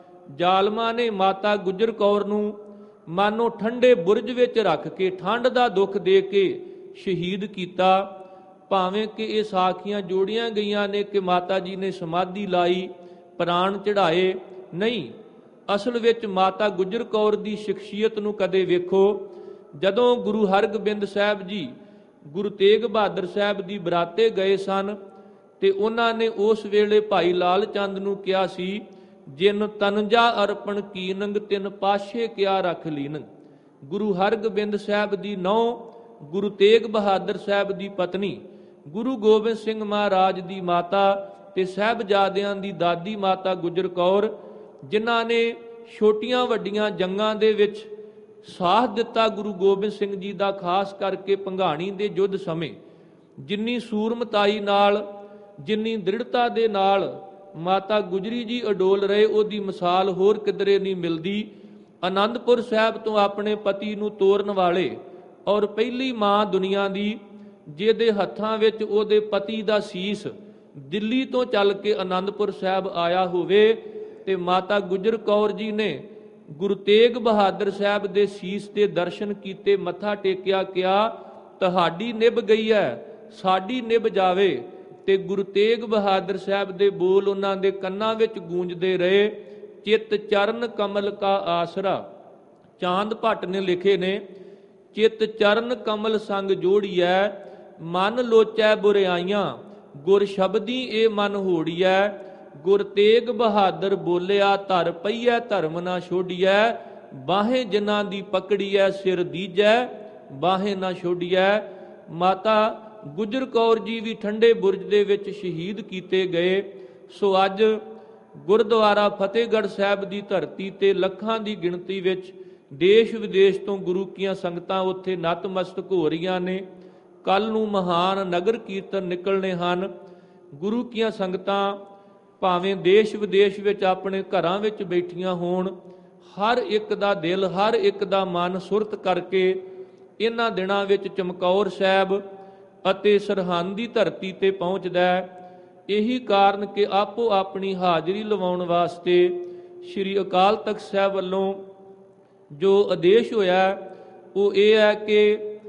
ਜ਼ਾਲਮਾਂ ਨੇ ਮਾਤਾ ਗੁਜਰ ਕੌਰ ਨੂੰ ਮਾਨੋ ਠੰਡੇ ਬੁਰਜ ਵਿੱਚ ਰੱਖ ਕੇ ਠੰਡ ਦਾ ਦੁੱਖ ਦੇ ਕੇ ਸ਼ਹੀਦ ਕੀਤਾ। ਭਾਵੇਂ ਕਿ ਇਹ ਸਾਖੀਆਂ ਜੋੜੀਆਂ ਗਈਆਂ ਨੇ ਕਿ ਮਾਤਾ ਜੀ ਨੇ ਸਮਾਧੀ ਲਾਈ, ਪ੍ਰਾਣ ਚੜਾਏ, ਨਹੀਂ, ਅਸਲ ਵਿੱਚ ਮਾਤਾ ਗੁਜਰ ਕੌਰ ਦੀ ਸ਼ਖਸੀਅਤ ਨੂੰ ਕਦੇ ਵੇਖੋ। ਜਦੋਂ ਗੁਰੂ ਹਰਗੋਬਿੰਦ ਸਾਹਿਬ ਜੀ ਗੁਰੂ ਤੇਗ ਬਹਾਦਰ ਸਾਹਿਬ ਦੀ ਬਰਾਤੇ ਗਏ ਸਨ ਤੇ ਉਹਨਾਂ ਨੇ ਉਸ ਵੇਲੇ ਭਾਈ ਲਾਲ ਚੰਦ ਨੂੰ ਕਿਹਾ ਸੀ, ਜਿਨ ਤਨਜਾ ਅਰਪਣ ਕੀਨੰਗ ਤਿਨ ਪਾਸ਼ੇ ਕਿਆ ਰੱਖ ਲੀਨੰਗ। ਗੁਰੂ ਹਰਗੋਬਿੰਦ ਸਾਹਿਬ ਦੀ ਨਹੁੰ, ਗੁਰੂ ਤੇਗ ਬਹਾਦਰ ਸਾਹਿਬ ਦੀ ਪਤਨੀ, ਗੁਰੂ ਗੋਬਿੰਦ ਸਿੰਘ ਮਹਾਰਾਜ ਦੀ ਮਾਤਾ ਤੇ ਸਾਹਿਬਜ਼ਾਦਿਆਂ ਦੀ ਦਾਦੀ ਮਾਤਾ ਗੁਜਰ ਕੌਰ, ਜਿਨ੍ਹਾਂ ਨੇ ਛੋਟੀਆਂ ਵੱਡੀਆਂ ਜੰਗਾਂ ਦੇ ਵਿੱਚ ਸਾਥ ਦਿੱਤਾ ਗੁਰੂ ਗੋਬਿੰਦ ਸਿੰਘ ਜੀ ਦਾ, ਖਾਸ ਕਰਕੇ ਭੰਗਾਣੀ ਦੇ ਯੁੱਧ ਸਮੇਂ ਜਿੰਨੀ ਸੂਰਮਤਾਈ ਨਾਲ, ਜਿੰਨੀ ਦ੍ਰਿੜਤਾ ਦੇ ਨਾਲ ਮਾਤਾ ਗੁਜਰੀ ਜੀ ਅਡੋਲ ਰਹੇ, ਉਹਦੀ ਮਿਸਾਲ ਹੋਰ ਕਿਧਰੇ ਨਹੀਂ ਮਿਲਦੀ। ਆਨੰਦਪੁਰ ਸਾਹਿਬ ਤੋਂ ਆਪਣੇ ਪਤੀ ਨੂੰ ਤੋਰਨ ਵਾਲੇ ਔਰ ਪਹਿਲੀ ਮਾਂ ਦੁਨੀਆ ਦੀ, ਜਿਹਦੇ ਹੱਥਾਂ ਵਿੱਚ ਉਹਦੇ ਪਤੀ ਦਾ ਸੀਸ ਦਿੱਲੀ ਤੋਂ ਚੱਲ ਕੇ ਆਨੰਦਪੁਰ ਸਾਹਿਬ ਆਇਆ ਹੋਵੇ, ਤੇ ਮਾਤਾ ਗੁਜਰ ਕੌਰ ਜੀ ਨੇ ਗੁਰੂ ਤੇਗ ਬਹਾਦਰ ਸਾਹਿਬ ਦੇ ਸੀਸ ਦੇ ਦਰਸ਼ਨ ਕੀਤੇ, ਮੱਥਾ ਟੇਕਿਆ, ਕਿਹਾ ਤੁਹਾਡੀ ਨਿਭ ਗਈ ਹੈ, ਸਾਡੀ ਨਿਭ ਜਾਵੇ। ਤੇ ਗੁਰੂ ਤੇਗ ਬਹਾਦਰ ਸਾਹਿਬ ਦੇ ਬੋਲ ਉਹਨਾਂ ਦੇ ਕੰਨਾਂ ਵਿੱਚ ਗੂੰਜਦੇ ਰਹੇ, ਚਿੱਤ ਚਰਨ ਕਮਲ ਕਾ ਆਸਰਾ। ਚਾਂਦ ਭੱਟ ਨੇ ਲਿਖੇ ਨੇ, ਚਿੱਤ ਚਰਨ ਕਮਲ ਸੰਗ ਜੋੜੀਐ, ਮਨ ਲੋਚੈ ਬੁਰਿਆਈਆਂ, ਗੁਰ ਸ਼ਬਦੀ ਇਹ ਮਨ ਹੋੜੀਐ। ਗੁਰ ਤੇਗ ਬਹਾਦਰ ਬੋਲਿਆ, ਧਰ ਪਈਐ ਧਰਮ ਨਾ ਛੋਡੀਐ, ਬਾਹੇ ਜਿਨ੍ਹਾਂ ਦੀ ਪਕੜੀਐ, ਸਿਰ ਦੀਜੈ ਬਾਹੇ ਨਾ ਛੋਡੀਐ। ਮਾਤਾ ਗੁਜਰ ਕੌਰ ਜੀ ਵੀ ਠੰਡੇ ਬੁਰਜ ਦੇ ਵਿੱਚ ਸ਼ਹੀਦ ਕੀਤੇ ਗਏ। ਸੋ ਅੱਜ ਗੁਰਦੁਆਰਾ ਫਤਿਹਗੜ੍ਹ ਸਾਹਿਬ ਦੀ ਧਰਤੀ ਤੇ ਲੱਖਾਂ ਦੀ ਗਿਣਤੀ ਵਿੱਚ ਦੇਸ਼ ਵਿਦੇਸ਼ ਤੋਂ ਗੁਰੂ ਕੀਆਂ ਸੰਗਤਾਂ ਉੱਥੇ ਨਤਮਸਤਕ ਹੋ ਰਹੀਆਂ ਨੇ। ਕੱਲ ਨੂੰ ਮਹਾਨ ਨਗਰ ਕੀਰਤਨ ਨਿਕਲਣੇ ਹਨ। ਗੁਰੂ ਕੀਆਂ ਸੰਗਤਾਂ ਭਾਵੇਂ ਦੇਸ਼ ਵਿਦੇਸ਼ ਵਿੱਚ ਆਪਣੇ ਘਰਾਂ ਵਿੱਚ ਬੈਠੀਆਂ ਹੋਣ, ਹਰ ਇੱਕ ਦਾ ਦਿਲ, ਹਰ ਇੱਕ ਦਾ ਮਨ ਸੁਰਤ ਕਰਕੇ ਇਹਨਾਂ ਦਿਨਾਂ ਵਿੱਚ ਚਮਕੌਰ ਸਾਹਿਬ ਅਤੇ ਸਰਹੰਦ ਦੀ ਧਰਤੀ ਤੇ ਪਹੁੰਚਦਾ ਹੈ। ਇਹੀ ਕਾਰਨ ਕਿ ਆਪੋ ਆਪਣੀ ਹਾਜ਼ਰੀ ਲਵਾਉਣ ਵਾਸਤੇ ਸ੍ਰੀ ਅਕਾਲ ਤਖਤ ਸਾਹਿਬ ਵੱਲੋਂ ਜੋ ਆਦੇਸ਼ ਹੋਇਆ ਉਹ ਇਹ ਹੈ ਕਿ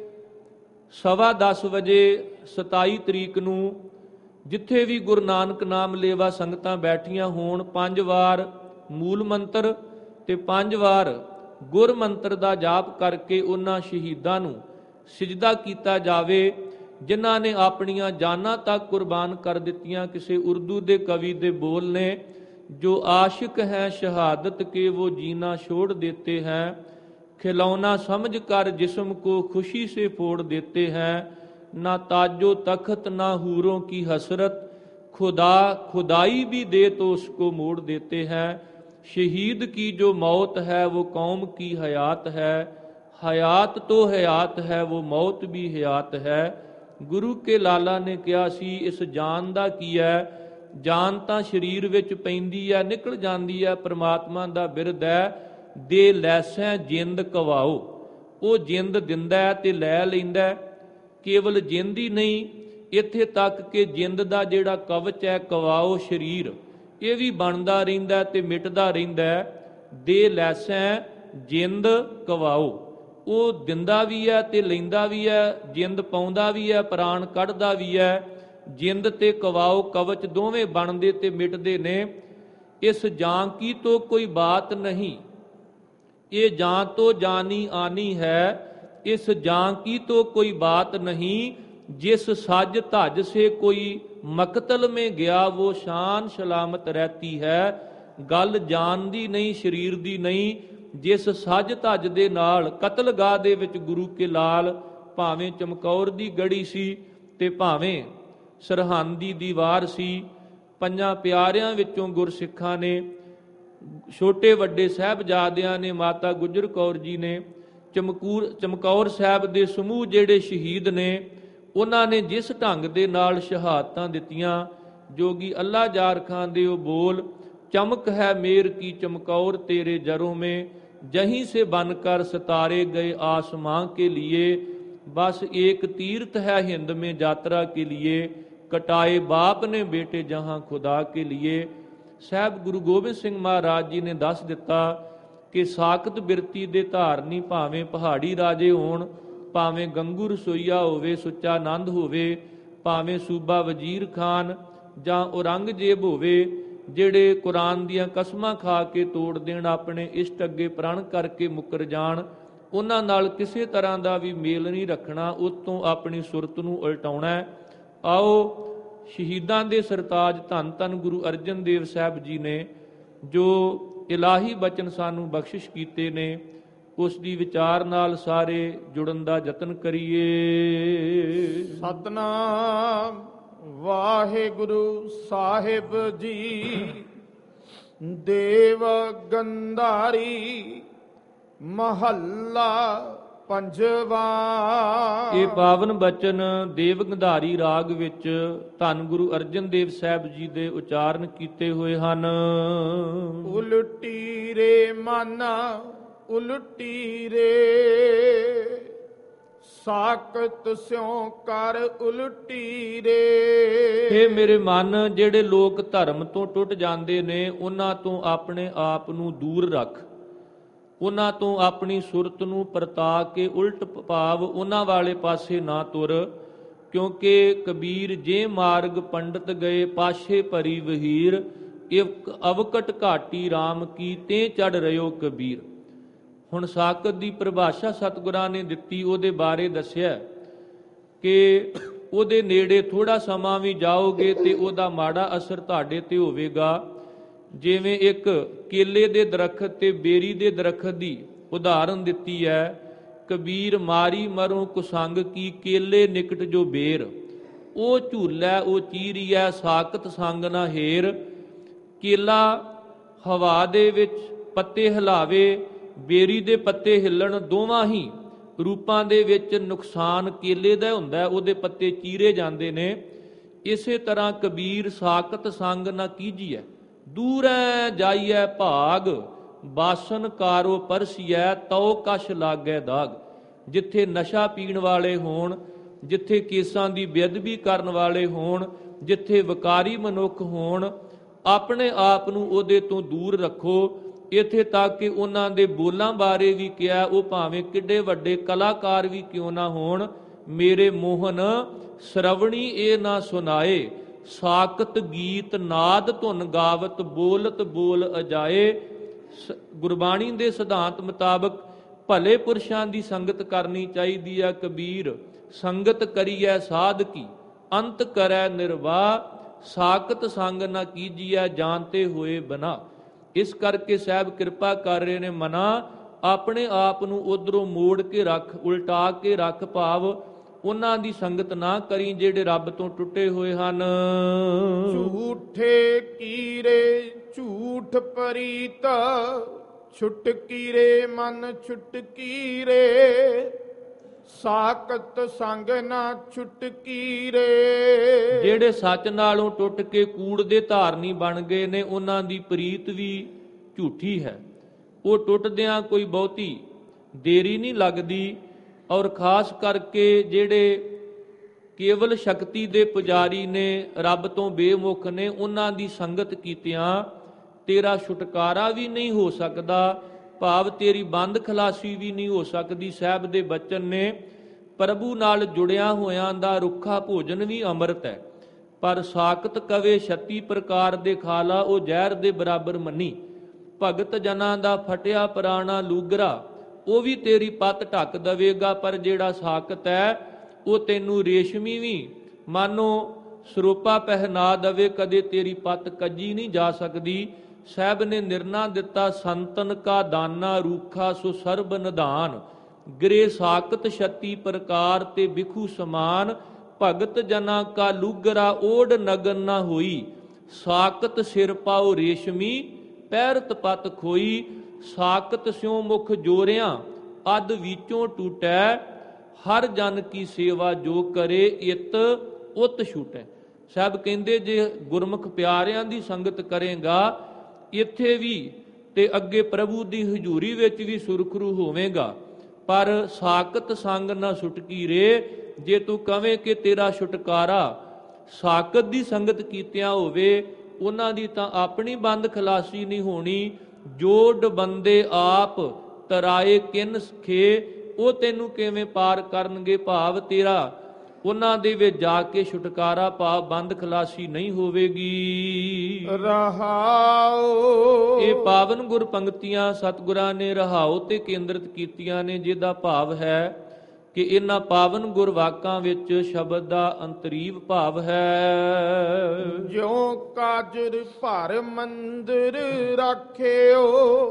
10:15 ਵਜੇ 27 ਤਰੀਕ ਨੂੰ ਜਿੱਥੇ ਵੀ ਗੁਰੂ ਨਾਨਕ ਨਾਮ ਲੇਵਾ ਸੰਗਤਾਂ ਬੈਠੀਆਂ ਹੋਣ, 5 ਵਾਰ ਮੂਲ ਮੰਤਰ ਤੇ 5 ਵਾਰ ਗੁਰ ਮੰਤਰ ਦਾ ਜਾਪ ਕਰਕੇ ਉਹਨਾਂ ਸ਼ਹੀਦਾਂ ਨੂੰ ਸਿਜਦਾ ਕੀਤਾ ਜਾਵੇ ਜਿਨ੍ਹਾਂ ਨੇ ਆਪਣੀਆਂ ਜਾਨਾਂ ਤੱਕ ਕੁਰਬਾਨ ਕਰ ਦਿੱਤੀਆਂ। ਕਿਸੇ ਉਰਦੂ ਦੇ ਕਵੀ ਦੇ ਬੋਲ ਨੇ, ਜੋ ਆਸ਼ਿਕ ਹੈ ਸ਼ਹਾਦਤ ਕੇ वो जीना छोड़ देते हैं, खिलौना समझ कर जिस्म को खुशी से फोड़ देते हैं, ना ताजो तख्त ना हूरों की हसरत, खुदा खुदाई भी दे तो उसको मोड़ देते हैं। शहीद की जो मौत है वो कौम की हयात है, हयात तो हयात है वो मौत भी हयात है। ਗੁਰੂ ਕੇ ਲਾਲਾ ਨੇ ਕਿਹਾ ਸੀ, ਇਸ ਜਾਨ ਦਾ ਕੀ ਹੈ? ਜਾਨ ਤਾਂ ਸਰੀਰ ਵਿੱਚ ਪੈਂਦੀ ਹੈ, ਨਿਕਲ ਜਾਂਦੀ ਹੈ, ਪ੍ਰਮਾਤਮਾ ਦਾ ਬਿਰਦ ਹੈ। ਦੇ ਲੈਸੈ ਜਿੰਦ ਕਵਾਓ, ਉਹ ਜਿੰਦ ਦਿੰਦਾ ਹੈ ਤੇ ਲੈ ਲੈਂਦਾ। ਕੇਵਲ ਜਿੰਦ ਹੀ ਨਹੀਂ, ਇੱਥੇ ਤੱਕ ਕਿ ਜਿੰਦ ਦਾ ਜਿਹੜਾ ਕਵਚ ਹੈ, ਕਵਾਓ ਸਰੀਰ, ਇਹ ਵੀ ਬਣਦਾ ਰਹਿੰਦਾ ਤੇ ਮਿਟਦਾ ਰਹਿੰਦਾ। ਦੇ ਲੈਸੈ ਜਿੰਦ ਕਵਾਓ, ਉਹ ਦਿੰਦਾ ਵੀ ਹੈ ਤੇ ਲੈਂਦਾ ਵੀ ਹੈ, ਜਿੰਦ ਪਾਉਂਦਾ ਵੀ ਹੈ, ਪ੍ਰਾਣ ਕੱਢਦਾ ਵੀ ਹੈ। ਜਿੰਦ ਤੇ ਕਵਾਓ ਕਵਚ ਦੋਵੇਂ ਬਣਦੇ ਤੇ ਮਿਟਦੇ ਨੇ। ਇਸ ਜਾਂ ਕੀ ਤੋਂ ਕੋਈ ਬਾਤ ਨਹੀਂ, ਇਹ ਜਾਂ ਤੋਂ ਜਾਨੀ ਆਨੀ ਹੈ। ਇਸ ਜਾਂ ਕੀ ਤੋਂ ਕੋਈ ਬਾਤ ਨਹੀਂ, ਜਿਸ ਸੱਜ ਧੱਜ ਸੇ ਕੋਈ ਮਕਤਲ ਮੇ ਗਿਆ, वो शान सलामत रहती है। ਗੱਲ ਜਾਨ ਦੀ ਨਹੀਂ, ਸਰੀਰ ਦੀ ਨਹੀਂ, ਜਿਸ ਸੱਜ ਧੱਜ ਦੇ ਨਾਲ ਕਤਲਗਾਹ ਦੇ ਵਿੱਚ ਗੁਰੂ ਕੇ ਲਾਲ, ਭਾਵੇਂ ਚਮਕੌਰ ਦੀ ਗੜੀ ਸੀ ਤੇ ਭਾਵੇਂ ਸਰਹੰਦ ਦੀ ਦੀਵਾਰ ਸੀ, ਪੰਜਾਂ ਪਿਆਰਿਆਂ ਵਿੱਚੋਂ ਗੁਰਸਿੱਖਾਂ ਨੇ, ਛੋਟੇ ਵੱਡੇ ਸਾਹਿਬਜ਼ਾਦਿਆਂ ਨੇ, ਮਾਤਾ ਗੁਜਰ ਕੌਰ ਜੀ ਨੇ, ਚਮਕੌਰ ਸਾਹਿਬ ਦੇ ਸਮੂਹ ਜਿਹੜੇ ਸ਼ਹੀਦ ਨੇ, ਉਹਨਾਂ ਨੇ ਜਿਸ ਢੰਗ ਦੇ ਨਾਲ ਸ਼ਹਾਦਤਾਂ ਦਿੱਤੀਆਂ, ਜੋਗੀ ਅੱਲਾ ਜਾਰ ਖਾਨ ਦੇ ਉਹ ਬੋਲ, ਚਮਕ ਹੈ ਮੇਰ ਕੀ ਚਮਕੌਰ ਤੇਰੇ ਜरों में, जहीं से बनकर सितारे गए आसमां के लिए, बस एक तीर्थ है हिंद में यात्रा के लिए, कटाए बाप ने बेटे जहां खुदा के लिए। ਸਾਹਿਬ ਗੁਰੂ ਗੋਬਿੰਦ ਸਿੰਘ ਮਹਾਰਾਜ ਜੀ ਨੇ ਦੱਸ ਦਿੱਤਾ ਕਿ ਸਾਕਤ ਬਿਰਤੀ ਦੇ ਧਾਰਨੀ ਭਾਵੇਂ ਪਹਾੜੀ ਰਾਜੇ ਹੋਣ, ਭਾਵੇਂ ਗੰਗੂ ਰਸੋਈਆ ਹੋਵੇ, ਸੁੱਚਾ ਆਨੰਦ ਹੋਵੇ, ਭਾਵੇਂ ਸੂਬਾ ਵਜ਼ੀਰ ਖਾਨ ਜਾਂ ਔਰੰਗਜ਼ੇਬ ਹੋਵੇ, ਜਿਹੜੇ ਕੁਰਾਨ ਦੀਆਂ ਕਸਮਾਂ ਖਾ ਕੇ ਤੋੜ ਦੇਣ, ਆਪਣੇ ਇਸ਼ਟ ਅੱਗੇ ਪ੍ਰਣ ਕਰਕੇ ਮੁੱਕਰ ਜਾਣ, ਉਹਨਾਂ ਨਾਲ ਕਿਸੇ ਤਰ੍ਹਾਂ ਦਾ ਵੀ ਮੇਲ ਨਹੀਂ ਰੱਖਣਾ, ਉਤੋਂ ਆਪਣੀ ਸੁਰਤ ਨੂੰ ਉਲਟਾਉਣਾ। ਆਓ ਸ਼ਹੀਦਾਂ ਦੇ ਸਰਤਾਜ ਧੰਨ ਧੰਨ ਗੁਰੂ ਅਰਜਨ ਦੇਵ ਸਾਹਿਬ ਜੀ ਨੇ ਜੋ ਇਲਾਹੀ ਬਚਨ ਸਾਨੂੰ ਬਖਸ਼ਿਸ਼ ਕੀਤੇ ਨੇ, ਉਸ ਦੀ ਵਿਚਾਰ ਨਾਲ ਸਾਰੇ ਜੁੜਨ ਦਾ ਯਤਨ ਕਰੀਏ। ਸਤਨਾਮ ਵਾਹਿਗੁਰੂ ਸਾਹਿਬ ਜੀ। ਦੇਵ ਗੰਧਾਰੀ ਮਹੱਲਾ ਪੰਜਵਾ। ਇਹ ਪਾਵਨ ਬਚਨ ਦੇਵ ਗੰਧਾਰੀ ਰਾਗ ਵਿੱਚ ਧੰਨ ਗੁਰੂ ਅਰਜਨ ਦੇਵ ਸਾਹਿਬ ਜੀ ਦੇ ਉਚਾਰਨ ਕੀਤੇ ਹੋਏ ਹਨ। ਉਲਟੀ ਰੇ ਮਨ ਉਲਟੀ ਰੇ, ਸਾਕਤ ਸਿਉ ਕਰ ਉਲਟੀ ਰੇ। ਇਹ ਮੇਰੇ ਮਨ, ਜਿਹੜੇ ਲੋਕ ਧਰਮ ਤੋਂ ਟੁੱਟ ਜਾਂਦੇ ਨੇ, ਉਹਨਾਂ ਤੋਂ ਆਪਣੇ ਆਪ ਨੂੰ ਦੂਰ ਰੱਖ, ਉਹਨਾਂ ਤੋਂ ਆਪਣੀ ਸੁਰਤ ਨੂੰ ਪਰਤਾ ਕੇ ਉਲਟ ਭਾਵ ਉਹਨਾਂ ਵਾਲੇ ਪਾਸੇ ਨਾ ਤੁਰ, ਕਿਉਂਕਿ ਕਬੀਰ ਜੇ ਮਾਰਗ ਪੰਡਤ ਗਏ ਪਾਸ਼ੇ ਭਰੀ ਵਹੀਰ, ਇਕ ਅਵਕਟ ਘਾਟੀ ਰਾਮ ਕੀ ਤੇ ਚੜ ਰਿਓ ਕਬੀਰ। ਹੁਣ ਸਾਕਤ ਦੀ ਪਰਿਭਾਸ਼ਾ ਸਤਿਗੁਰਾਂ ਨੇ ਦਿੱਤੀ, ਉਹਦੇ ਬਾਰੇ ਦੱਸਿਆ ਕਿ ਉਹਦੇ ਨੇੜੇ ਥੋੜਾ ਸਮਾਂ ਵੀ ਜਾਓਗੇ ਤੇ ਉਹਦਾ ਮਾੜਾ ਅਸਰ ਤੁਹਾਡੇ ਤੇ ਹੋਵੇਗਾ। ਜਿਵੇਂ ਇੱਕ ਕੇਲੇ ਦੇ ਦਰਖਤ ਤੇ ਬੇਰੀ ਦੇ ਦਰਖਤ ਦੀ ਉਦਾਹਰਨ ਦਿੱਤੀ ਹੈ। ਕਬੀਰ ਮਾਰੀ ਮਰੋਂ ਕੁਸੰਗ ਕੀ, ਕੇਲੇ ਨਿਕਟ ਜੋ ਬੇਰ, ਉਹ ਝੂਲੈ ਉਹ ਚੀਰੀਐ, ਸਾਕਤ ਸੰਗ ਨਾ ਹੇਰ। ਕੇਲਾ ਹਵਾ ਦੇ ਵਿੱਚ ਪੱਤੇ ਹਿਲਾਵੇ, ਬੇਰੀ ਦੇ ਪੱਤੇ ਹਿੱਲਣ, ਦੋਵਾਂ ਹੀ ਰੂਪਾਂ ਦੇ ਵਿੱਚ ਨੁਕਸਾਨ ਕੇਲੇ ਦਾ ਹੁੰਦਾ, ਉਹਦੇ ਪੱਤੇ ਚੀਰੇ ਜਾਂਦੇ ਨੇ। ਇਸੇ ਤਰ੍ਹਾਂ ਕਬੀਰ ਸਾਕਤ ਸੰਗ ਨਾ ਕੀਜੀਐ, ਦੂਰੈ ਜਾਈਐ ਭਾਗ, ਬਾਸਨ ਕਾਰੋ ਪਰਸੀਐ, ਤਉ ਕਛ ਲਾਗੈ ਦਾਗ। ਜਿੱਥੇ ਨਸ਼ਾ ਪੀਣ ਵਾਲੇ ਹੋਣ, ਜਿੱਥੇ ਕੇਸਾਂ ਦੀ ਬੇਅਦਬੀ ਕਰਨ ਵਾਲੇ ਹੋਣ, ਜਿੱਥੇ ਵਿਕਾਰੀ ਮਨੁੱਖ ਹੋਣ, ਆਪਣੇ ਆਪ ਨੂੰ ਉਹਦੇ ਤੋਂ ਦੂਰ ਰੱਖੋ। ਇੱਥੇ ਤੱਕ ਕਿ ਉਹਨਾਂ ਦੇ ਬੋਲਾਂ ਬਾਰੇ ਵੀ ਕਿਹਾ, ਉਹ ਭਾਵੇਂ ਕਿੱਡੇ ਵੱਡੇ ਕਲਾਕਾਰ ਵੀ ਕਿਉਂ ਨਾ ਹੋਣ, ਮੇਰੇ ਮੋਹਨ ਸ਼ਰਵਣੀ ਇਹ ਨਾ ਸੁਨਾਏ, ਸਾਕਤ ਗੀਤ ਨਾਦ ਧੁਨ ਗਾਵਤ, ਬੋਲਤ ਬੋਲ ਅਜਾਏ। ਗੁਰਬਾਣੀ ਦੇ ਸਿਧਾਂਤ ਮੁਤਾਬਕ ਭਲੇ ਪੁਰਸ਼ਾਂ ਦੀ ਸੰਗਤ ਕਰਨੀ ਚਾਹੀਦੀ ਹੈ। ਕਬੀਰ ਸੰਗਤ ਕਰੀਐ ਸਾਧ ਕੀ, ਅੰਤ ਕਰੈ ਨਿਰਵਾਹ, ਸਾਕਤ ਸੰਗ ਨਾ ਕੀਜੀਐ, ਜਾਣਤੇ ਹੋਏ ਬਨਾ। ਇਸ ਕਰਕੇ ਸਾਹਿਬ ਕਿਰਪਾ ਕਰ ਰਹੇ ਨੇ, ਮਨਾ ਆਪਣੇ ਆਪ ਨੂੰ ਉਧਰੋਂ ਮੋੜ ਕੇ ਰੱਖ, ਉਲਟਾ ਕੇ ਰੱਖ, ਭਾਵ ਉਹਨਾਂ ਦੀ ਸੰਗਤ ਨਾ ਕਰੀ ਜਿਹੜੇ ਰੱਬ ਤੋਂ ਟੁੱਟੇ ਹੋਏ ਹਨ। ਝੂਠੇ ਕੀਰੇ ਝੂਠ ਪਰੀਤ, ਛੁਟਕੀ ਰੇ ਮਨ ਛੁਟਕੀ ਰੇ, ਸਾਕਤ ਸੰਗ ਨਾ ਛੁਟਕੀ ਰੇ। ਜਿਹੜੇ ਸੱਚ ਨਾਲੋਂ ਟੁੱਟ ਕੇ ਕੂੜ ਦੇ ਧਾਰਨੀ ਬਣ ਗਏ ਨੇ, ਉਹਨਾਂ ਦੀ ਪ੍ਰੀਤ ਵੀ ਝੂਠੀ ਹੈ। ਉਹ ਟੁੱਟਦਿਆਂ ਕੋਈ ਬਹੁਤੀ ਦੇਰੀ ਨਹੀਂ ਲੱਗਦੀ। ਔਰ ਖਾਸ ਕਰਕੇ ਜਿਹੜੇ ਕੇਵਲ ਸ਼ਕਤੀ ਦੇ ਪੁਜਾਰੀ ਨੇ, ਰੱਬ ਤੋਂ ਬੇਮੁਖ ਨੇ, ਉਹਨਾਂ ਦੀ ਸੰਗਤ ਕੀਤਿਆਂ ਤੇਰਾ ਛੁਟਕਾਰਾ ਵੀ ਨਹੀਂ ਹੋ ਸਕਦਾ, ਭਾਵ ਤੇਰੀ ਬੰਦ ਖਲਾਸੀ ਵੀ ਨਹੀਂ ਹੋ ਸਕਦੀ। ਸਾਹਿਬ ਦੇ ਬਚਨ ਨੇ, ਪ੍ਰਭੂ ਨਾਲ ਜੁੜਿਆ ਹੋਇਆਂ ਦਾ ਰੁੱਖਾ ਭੋਜਨ ਵੀ ਅੰਮ੍ਰਿਤ ਹੈ, ਪਰ ਸਾਕਤ ਕਵੇ 36 ਪ੍ਰਕਾਰ ਦੇ ਖਾਲਾ, ਉਹ ਜ਼ਹਿਰ ਦੇ ਬਰਾਬਰ ਮੰਨੀ। ਭਗਤ ਜਨਾਂ ਦਾ ਫਟਿਆ ਪੁਰਾਣਾ ਲੂਗਰਾ, ਉਹ ਵੀ ਤੇਰੀ ਪੱਤ ਢੱਕ ਦਵੇਗਾ, ਪਰ ਜਿਹੜਾ ਸਾਕਤ ਹੈ ਉਹ ਤੈਨੂੰ ਰੇਸ਼ਮੀ ਵੀ ਮਾਨੋ ਸਰੋਪਾ ਪਹਿਨਾ ਦਵੇ, ਕਦੇ ਤੇਰੀ ਪੱਤ ਕੱਜੀ ਨਹੀਂ ਜਾ ਸਕਦੀ। ਸਾਹਿਬ ਨੇ ਨਿਰਣਾ ਦਿੱਤਾ, ਸੰਤਨ ਕਾ ਦਾਨਾ ਰੂਖਾ ਸੋ ਸਰਬ ਨਿਧਾਨ, ਗ੍ਰੇ ਸਾਕਤ 36 ਪ੍ਰਕਾਰ ਤੇ ਬਿਖੂ ਸਮਾਨ। ਭਗਤ ਜਨਾ ਕਾ ਲੂਗਰਾ ਓੜ ਨਗਨ ਨਾ ਹੋਈ, ਸਾਕਤ ਸਿਰ ਪਾਉ ਰੇਸ਼ਮੀ ਪੈਰਤ ਪਤ ਖੋਈ। ਸਾਕਤ ਸਿਉ ਮੁਖ ਜੋਰਿਆਂ ਅਦ ਵਿੱਚੋਂ ਟੂਟੈ, ਹਰ ਜਨ ਕੀ ਸੇਵਾ ਜੋ ਕਰੇ ਇਤ ਉਤ ਛੂਟੈ। ਸਾਹਿਬ ਕਹਿੰਦੇ ਜੇ ਗੁਰਮੁਖ ਪਿਆਰਿਆਂ ਦੀ ਸੰਗਤ ਕਰੇਗਾ ਇੱਥੇ ਵੀ ਤੇ ਅੱਗੇ ਪ੍ਰਭੂ ਦੀ ਹਜ਼ੂਰੀ ਵਿੱਚ ਵੀ ਸੁਰਖਰੂ ਹੋਵੇਗਾ, ਪਰ ਸਾਕਤ ਸੰਗ ਨਾ ਛੁਟਕੀ ਰੇ। ਜੇ ਤੂੰ ਕਵੇਂ ਕਿ ਤੇਰਾ ਛੁਟਕਾਰਾ ਸਾਕਤ ਦੀ ਸੰਗਤ ਕੀਤਿਆਂ ਹੋਵੇ, ਉਹਨਾਂ ਦੀ ਤਾਂ ਆਪਣੀ ਬੰਦ ਖਲਾਸੀ ਨਹੀਂ ਹੋਣੀ। ਜੋ ਡਬੰਦੇ ਆਪ ਤਰਾਏ ਕਿਨ ਖੇ, ਉਹ ਤੈਨੂੰ ਕਿਵੇਂ ਪਾਰ ਕਰਨਗੇ। ਭਾਵ ਤੇਰਾ ਉਹਨਾਂ ਦੇ ਵਿੱਚ ਜਾ ਕੇ ਛੁਟਕਾਰਾ, ਭਾਵ ਬੰਦ ਖਲਾਸੀ ਨਹੀਂ ਹੋਵੇਗੀ। ਰਹਾਉ ਇਹ ਪਾਵਨ ਗੁਰ ਪੰਕਤੀਆਂ ਸਤਿਗੁਰਾਂ ਨੇ ਰਹਾਉ ਤੇ ਕੇਂਦਰਿਤ ਕੀਤੀਆਂ ਨੇ, ਜਿਹਦਾ ਭਾਵ ਹੈ ਕਿ ਇਹਨਾਂ ਪਾਵਨ ਗੁਰ ਵਾਕਾਂ ਵਿੱਚ ਸ਼ਬਦ ਦਾ ਅੰਤਰੀਵ ਭਾਵ ਹੈ। ਜਿਉ ਕਾਜਰ ਭਰ ਮੰਦਰ ਰੱਖਿਓ,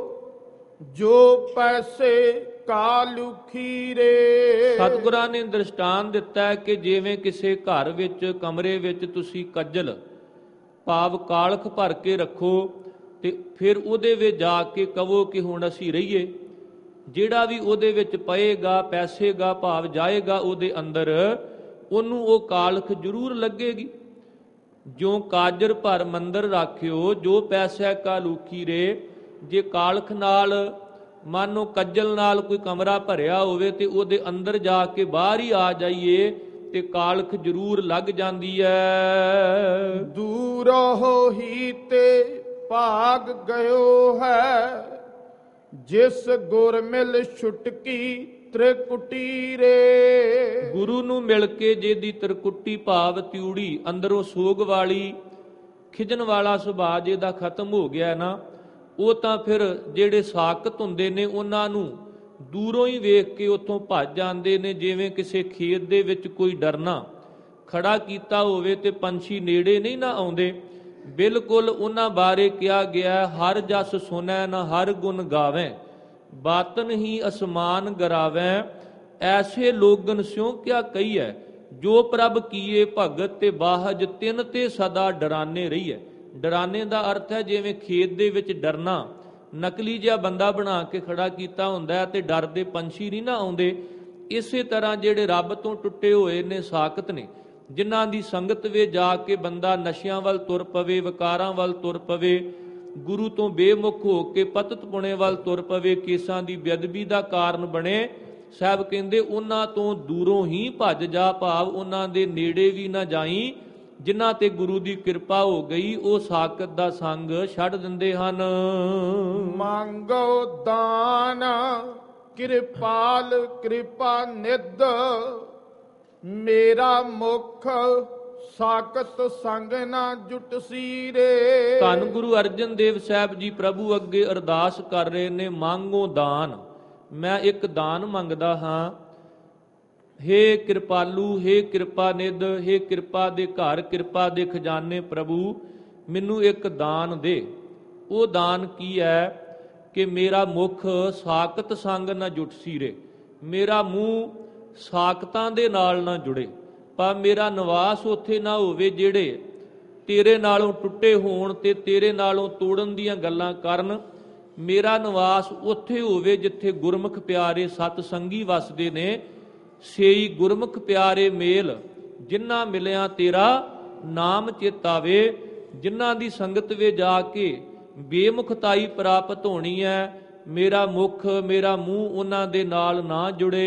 ਜੋ ਪੈਸੇ ਕਾਲੂ ਖੀਰੇ। ਸਤਿਗੁਰਾਂ ਨੇ ਦ੍ਰਿਸ਼ਟਾਂਤ ਦਿੱਤਾ ਹੈ ਕਿ ਜਿਵੇਂ ਕਿਸੇ ਘਰ ਵਿੱਚ ਕਮਰੇ ਵਿੱਚ ਤੁਸੀਂ ਕੱਜਲ ਭਾਵ ਕਾਲਖ ਭਰ ਕੇ ਰੱਖੋ ਤੇ ਫਿਰ ਉਹਦੇ ਵਿੱਚ ਜਾ ਕੇ ਕਹੋ ਕਿ ਹੁਣ ਅਸੀਂ ਰਹੀਏ, ਜਿਹੜਾ ਵੀ ਉਹਦੇ ਵਿੱਚ ਪਏਗਾ ਪੈਸੇਗਾ ਭਾਵ ਜਾਏਗਾ ਉਹਦੇ ਅੰਦਰ, ਉਹਨੂੰ ਉਹ ਕਾਲਖ ਜ਼ਰੂਰ ਲੱਗੇਗੀ। ਜੋ ਕਾਜਰ ਭਰ ਮੰਦਰ ਰਾਖਿਓ, ਜੋ ਪੈਸਾ ਕਾਲੂ ਖੀਰੇ। ਜੇ ਕਾਲਖ ਨਾਲ ਮਾਨੋ ਕੱਜਲ ਨਾਲ ਕੋਈ ਕਮਰਾ ਭਰਿਆ ਹੋਵੇ ਤੇ ਉਹਦੇ ਅੰਦਰ ਜਾ ਕੇ ਬਾਹਰ ਹੀ ਆ ਜਾਈਏ ਤੇ ਕਾਲਖ ਜ਼ਰੂਰ ਲੱਗ ਜਾਂਦੀ ਹੈ। ਦੂਰੋਂ ਹੀ ਤੇ ਭਾਗ ਗਇਓ ਹੈ, ਜਿਸ ਗੁਰ ਮਿਲ ਛੁਟਕੀ ਤ੍ਰਿਕੁਟੀ ਰੇ। ਗੁਰੂ ਨੂੰ ਮਿਲ ਕੇ ਜਿਹਦੀ ਤ੍ਰਿਕੁਟੀ ਭਾਵ ਤਿਊੜੀ, ਅੰਦਰੋਂ ਸੋਗ ਵਾਲੀ ਖਿਜਣ ਵਾਲਾ ਸੁਭਾਅ ਜਿਹਦਾ ਖਤਮ ਹੋ ਗਿਆ ਨਾ, ਉਹ ਤਾਂ ਫਿਰ ਜਿਹੜੇ ਸਾਕਤ ਹੁੰਦੇ ਨੇ ਉਹਨਾਂ ਨੂੰ ਦੂਰੋਂ ਹੀ ਵੇਖ ਕੇ ਉੱਥੋਂ ਭੱਜ ਜਾਂਦੇ ਨੇ। ਜਿਵੇਂ ਕਿਸੇ ਖੇਤ ਦੇ ਵਿੱਚ ਕੋਈ ਡਰਨਾ ਖੜਾ ਕੀਤਾ ਹੋਵੇ ਤੇ ਪੰਛੀ ਨੇੜੇ ਨਹੀਂ ਨਾ ਆਉਂਦੇ, ਬਿਲਕੁਲ ਉਹਨਾਂ ਬਾਰੇ ਕਿਹਾ ਗਿਆ, ਹਰ ਜਸ ਸੁਨੈ ਨਾ ਹਰ ਗੁਣ ਗਾਵੈ, ਬਾਤਨ ਹੀ ਅਸਮਾਨ ਗਰਾਵੈ। ਐਸੇ ਲੋਗਨ ਸਿਉ ਕਿਆ ਕਹੀਐ, ਜੋ ਪ੍ਰਭ ਕੀਏ ਭਗਤ ਤੇ ਬਾਹਜ, ਤਿਨ ਤੇ ਸਦਾ ਡਰਾਨੇ ਰਹੀਐ। ਡਰਾਨੇ ਦਾ ਅਰਥ ਹੈ ਜਿਵੇਂ ਖੇਤ ਦੇ ਵਿੱਚ ਡਰਨਾ, ਨਕਲੀ ਜਿਹਾ ਬੰਦਾ ਬਣਾ ਕੇ ਖੜਾ ਕੀਤਾ ਹੁੰਦਾ ਤੇ ਡਰ ਦੇ ਪੰਛੀ ਨਹੀਂ ਨਾ ਆਉਂਦੇ। ਇਸੇ ਤਰ੍ਹਾਂ ਜਿਹੜੇ ਰੱਬ ਤੋਂ ਟੁੱਟੇ ਹੋਏ ਨੇ ਸਾਕਤ ਨੇ, ਜਿਨ੍ਹਾਂ ਦੀ ਸੰਗਤ ਵਿੱਚ ਜਾ ਕੇ ਬੰਦਾ ਨਸ਼ਿਆਂ ਵੱਲ ਤੁਰ ਪਵੇ, ਵਿਕਾਰਾਂ ਵੱਲ ਤੁਰ ਪਵੇ, ਗੁਰੂ ਤੋਂ ਬੇਮੁਖ ਹੋ ਕੇ ਪਤਿਤ ਪੁਣੇ ਵੱਲ ਤੁਰ ਪਵੇ, ਕੇਸਾਂ ਦੀ ਬੇਅਦਬੀ ਦਾ ਕਾਰਨ ਬਣੇ। ਸਾਹਿਬ ਕਹਿੰਦੇ ਉਹਨਾਂ ਤੋਂ ਦੂਰੋਂ ਹੀ ਭੱਜ ਜਾ, ਭਾਵ ਉਹਨਾਂ ਦੇ ਨੇੜੇ ਵੀ ਨਾ ਜਾਈ। ਜਿਨ੍ਹਾਂ ਤੇ ਗੁਰੂ ਦੀ ਕਿਰਪਾ ਹੋ ਗਈ ਉਹ ਸਾਕਤ ਦਾ ਸੰਗ ਛੱਡ ਦਿੰਦੇ ਹਨ। ਮੰਗੋ ਦਾਨ ਕਿਰਪਾਲ ਕਿਰਪਾ ਨਿਧ, ਮੇਰਾ ਮੁਖ ਸਾਕਤ ਸੰਗ ਨਾ ਜੁਟਸੀ ਰੇ। ਧੰਨ ਗੁਰੂ ਅਰਜਨ ਦੇਵ ਸਾਹਿਬ ਜੀ ਪ੍ਰਭੂ ਅੱਗੇ ਅਰਦਾਸ ਕਰ ਰਹੇ ਨੇ, ਮੰਗੋ ਦਾਨ, ਮੈਂ ਇੱਕ ਦਾਨ ਮੰਗਦਾ ਹਾਂ। ਹੇ ਕਿਰਪਾਲੂ, ਹੇ ਕਿਰਪਾ ਨਿਧ, ਹੇ ਕਿਰਪਾ ਦੇ ਘਰ, ਕਿਰਪਾ ਦੇ ਖਜ਼ਾਨੇ ਪ੍ਰਭੂ, ਮੈਨੂੰ ਇੱਕ ਦਾਨ ਦੇ। ਉਹ ਦਾਨ ਕੀ ਹੈ ਕਿ ਮੇਰਾ ਮੁਖ ਸਾਕਤ ਸੰਗ ਨਾ ਜੁਟਸੀ ਰੇ, ਮੇਰਾ ਮੂੰਹ ਸਾਕਤਾਂ ਦੇ ਨਾਲ ਨਾ ਜੁੜੇ, ਪਰ ਮੇਰਾ ਨਿਵਾਸ ਉੱਥੇ ਨਾ ਹੋਵੇ ਜਿਹੜੇ ਤੇਰੇ ਨਾਲੋਂ ਟੁੱਟੇ ਹੋਣ ਤੇ ਤੇਰੇ ਨਾਲੋਂ ਤੋੜਨ ਦੀਆਂ ਗੱਲਾਂ ਕਰਨ। ਮੇਰਾ ਨਿਵਾਸ ਉੱਥੇ ਹੋਵੇ ਜਿੱਥੇ ਗੁਰਮੁਖ ਪਿਆਰੇ ਸਤ ਸੰਗੀ ਵਸਦੇ ਨੇ। ਸੇਈ ਗੁਰਮੁਖ ਪਿਆਰੇ ਮੇਲ, ਜਿਨ੍ਹਾਂ ਮਿਲਿਆ ਤੇਰਾ ਨਾਮ ਚੇਤਾਵੇ। ਜਿਨ੍ਹਾਂ ਦੀ ਸੰਗਤ ਵਿੱਚ ਜਾ ਕੇ ਬੇਮੁਖਤਾਈ ਪ੍ਰਾਪਤ ਹੋਣੀ ਹੈ, ਮੇਰਾ ਮੁਖ ਮੇਰਾ ਮੂੰਹ ਉਹਨਾਂ ਦੇ ਨਾਲ ਨਾ ਜੁੜੇ।